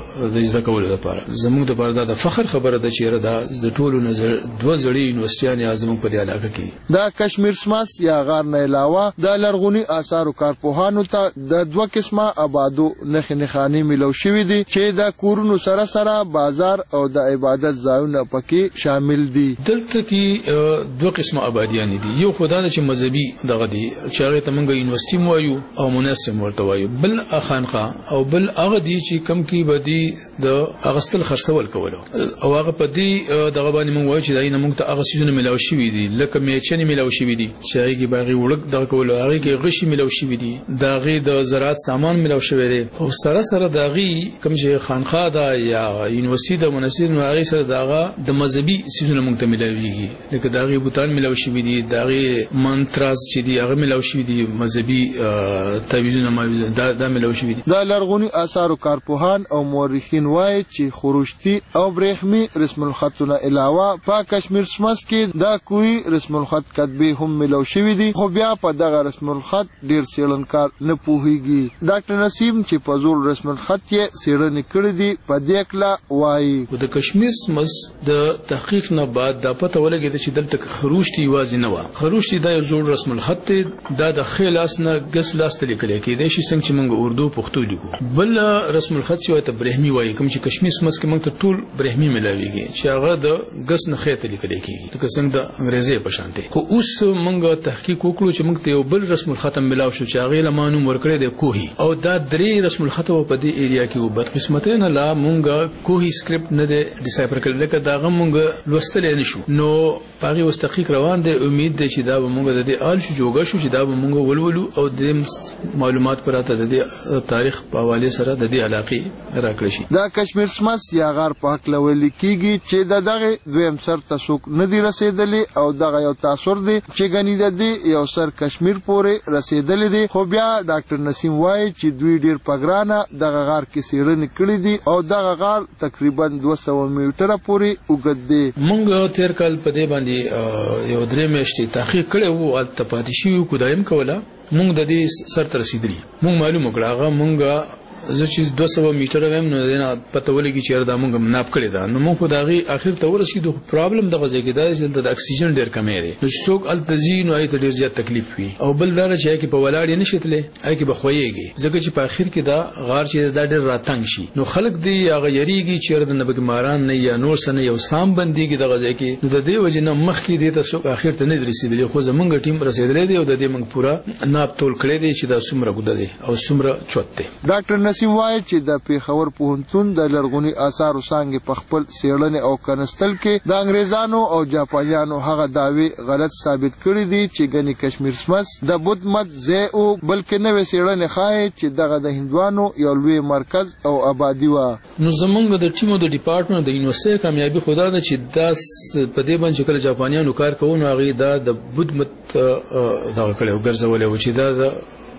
Speaker 15: د زده کولو لپاره زموږ د پاره د فخر خبره ده چې دا د ټولو نظر دوه ځړې یونیورسيټي اعظم په دې علاقه کې دا
Speaker 5: کشمیر سمس یا غار نه علاوه د لرغونی آثار او کارپوهانو ته د دوه قسمه آبادو نخ نخانی ملو شوی دي چې د کورونو سره سره بازار او د عبادت ځایونه پکې شامل دي.
Speaker 15: دلته کې دوه قسمه آبادیان دي یو خدای چې مذهبي دغه دي چې هغه ته موږ یونیورسيټي وایو او مناسب ورته وایو بل خانقاه او بل هغه دي چې کم کې بدی د اغستل خرڅول کولو او هغه په دې دغه باندې موږ وایو چې دای نه موږ ته هغه سيزونه ملو شوی دي لکه میچنې ملو شوی دي چې هغه باغی وړک د کولو هغه کې غشي ملو شوی دي داغه د زراعت سامان ملو شوی دي او سره سره داغي کوم چې خانقاه دا یا یونیورسيټي د مناسب نو هغه سره داغه د مذهبي سيزونه موږ ته ملويږي لکه داغي بوتان ملو شوی دي داغي منتراز چې دي هغه ملو شوی دي مذهبي تعویذونه ما دا, دا ملو شوی دي.
Speaker 5: د لرغونی آثار او کارپوهان او مورخین وایي چې خروشتي او برېخمي رسم الخطونه علاوه په کشمیر سمس کې دا کوئی رسم الخط کتبه هم ملو شوی دي خو بیا په دغه رسم الخط ډیر سیلنکار نه پوهیږي. ډاکټر نسیم چې په زول رسم الخط یې سیړنې کړې دي په دې کله وایي
Speaker 15: د کشمیر سمس د تحقیق نه بعد دا پته ولګید چې دلته خروشتي یوازې نه و خروشتي دا یو زول رسم الخط دا د خلاص نه ګس لاس ته لیکل کېږي چې څنګه چې موږ اردو پښتو لیکو بل رسم الخط چې ته برهمي وایي کوم چې کشمیر سمس کې موږ ته ټول برهمي ملاويږي چې هغه د ګس نه خېته لیکل کېږي لکه څنګه د انګريزي په شان دي خو اوس موږ تحقیق وکړو چې موږ ته یو بل رسم الخط ملاو شو چې هغه لمانو ورکړې د کوهي او دا درې رسم الخط په دې ایریا کې و بد قسمت نه لا موږ کوهي سکرپټ نه دی ډیسایفر کړل لکه دا موږ لوستل نه شو نو هغه واس تحقیق روان دی امید دی چې دا موږ د دې آل شو جوګه شو چې دا موږ ولولو او د معلومات پراته د تاریخ په حواله سره د دې علاقې راکړی شي.
Speaker 5: دا کشمیر سمس یا غار پاک لول کیږي چې د دغه دویم سر تسوک نه دی رسیدلی او دغه یو تاثر دی چې غنی د دې یو سر کشمیر پورې رسیدلی دی خو بیا ډاکټر نسیم وایي چې دوی ډیر پګرانه دغه غار کې سیړنې کړې دي او دغه غار تقریبا دوه سوه میټره پورې وګد دی.
Speaker 15: موږ تیر کال په دې باندې یو درې میاشتې تحقیق کړی وو الته پاتې شو کو دایم کوله موږ د دې سر تر رسیدلی موږ معلومه کړه هغه موږ زه چې دوه سوه میټره ویم نو دنه پته ولګي چې دا موږ مناپ کړی دا نو موږ داغي اخر ته ورسېدو پرابلم دغه ځای کې دا چې د اکسیجن ډیر کمی دی نو څوک التزین او ایت ډیر زیات تکلیف وي او بل دا چې کې په ولاړ نه شتلې اې کې بخويږي ځکه چې په اخر کې دا غار چې دا ډیر راتنګ شي نو خلک دی هغه یریږي چې د نبی ماران نه یا نور سنه یو سام بنديږي دغه ځای کې نو د دې وجه نه مخ کې دی ته څوک اخر ته نه رسیدلی خو زمونږ ټیم رسیدلی دی او د دې موږ پورا ناب تول کړی دی چې دا څومره ګوده دی او څومره چوت دی.
Speaker 5: ډاکټر نسیم وایي چې د پیښور پوهنتون د لرغونی آثار څنګه په خپل سیړنې او کنستل کې د انګريزانو او جاپانیانو هغه داوی غلط ثابت کړی دي چې غني کشمیر سمس د بودھ مت ځای او بلکې نوې سیړنې خای چې دغه د هندوانو یو لوی مرکز او آبادی و.
Speaker 15: نو زمونږ د ټیمو د ډپارټمنټ د یونیورسيټي کامیابی خدا ده چې داس په دې باندې کله جاپانیانو کار کوي نو هغه د بودھ مت دغه کړو ګرځولې و چې دا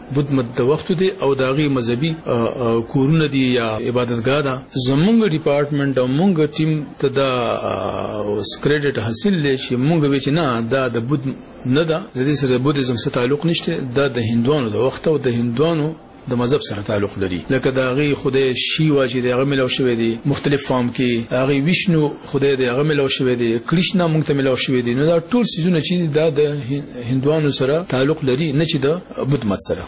Speaker 15: بت مت د وخت دی او د هغې مذهبي کورونه دي یا عبادتګاه ده. زمونږ ډپارټمنټ او مونږ ټیم ته دا کریډټ حاصل دی چې مونږ وی چې نه دا د بت نه ده، د دې سره بودیزم سره تعلق نشته، دا د هندوانو د وخت او د هندوانو د مذهب سره تعلق لري. لکه د هغې خدای شیوا چې د هغه ملاو شوی دی مختلف فارم کې، هغې ویشنو خدای د هغه ملاو شوی دی، کرشنا موږ ته ملاو شوی دی. نو دا ټول څیزونه چې دا د هندوانو سره تعلق لري، نه چې د بت مت سره.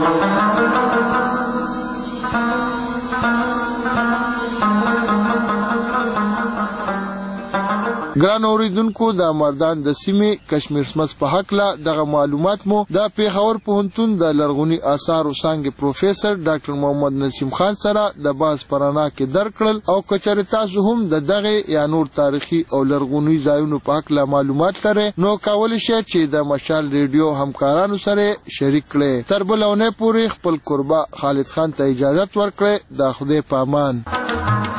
Speaker 5: ګران اوریدونکو، د مردان د سیمې کشمیر سمس په حق لا دغه معلومات مو د پیښور پوهنتون د لرغونی آثار او څانګې پروفیسور ډاکټر محمد نسیم خان سره د باز پرانا کې درکړل. او کچره تاسو هم د دغه یا نور تاریخي او لرغونی ځایونو په حق لا معلومات لرئ نو کول شي چې د مشال ریډیو همکارانو سره شریک کړئ. تر بلونه پورې خپل قربا خالد خان ته اجازه ورکړئ. د خدای پامان.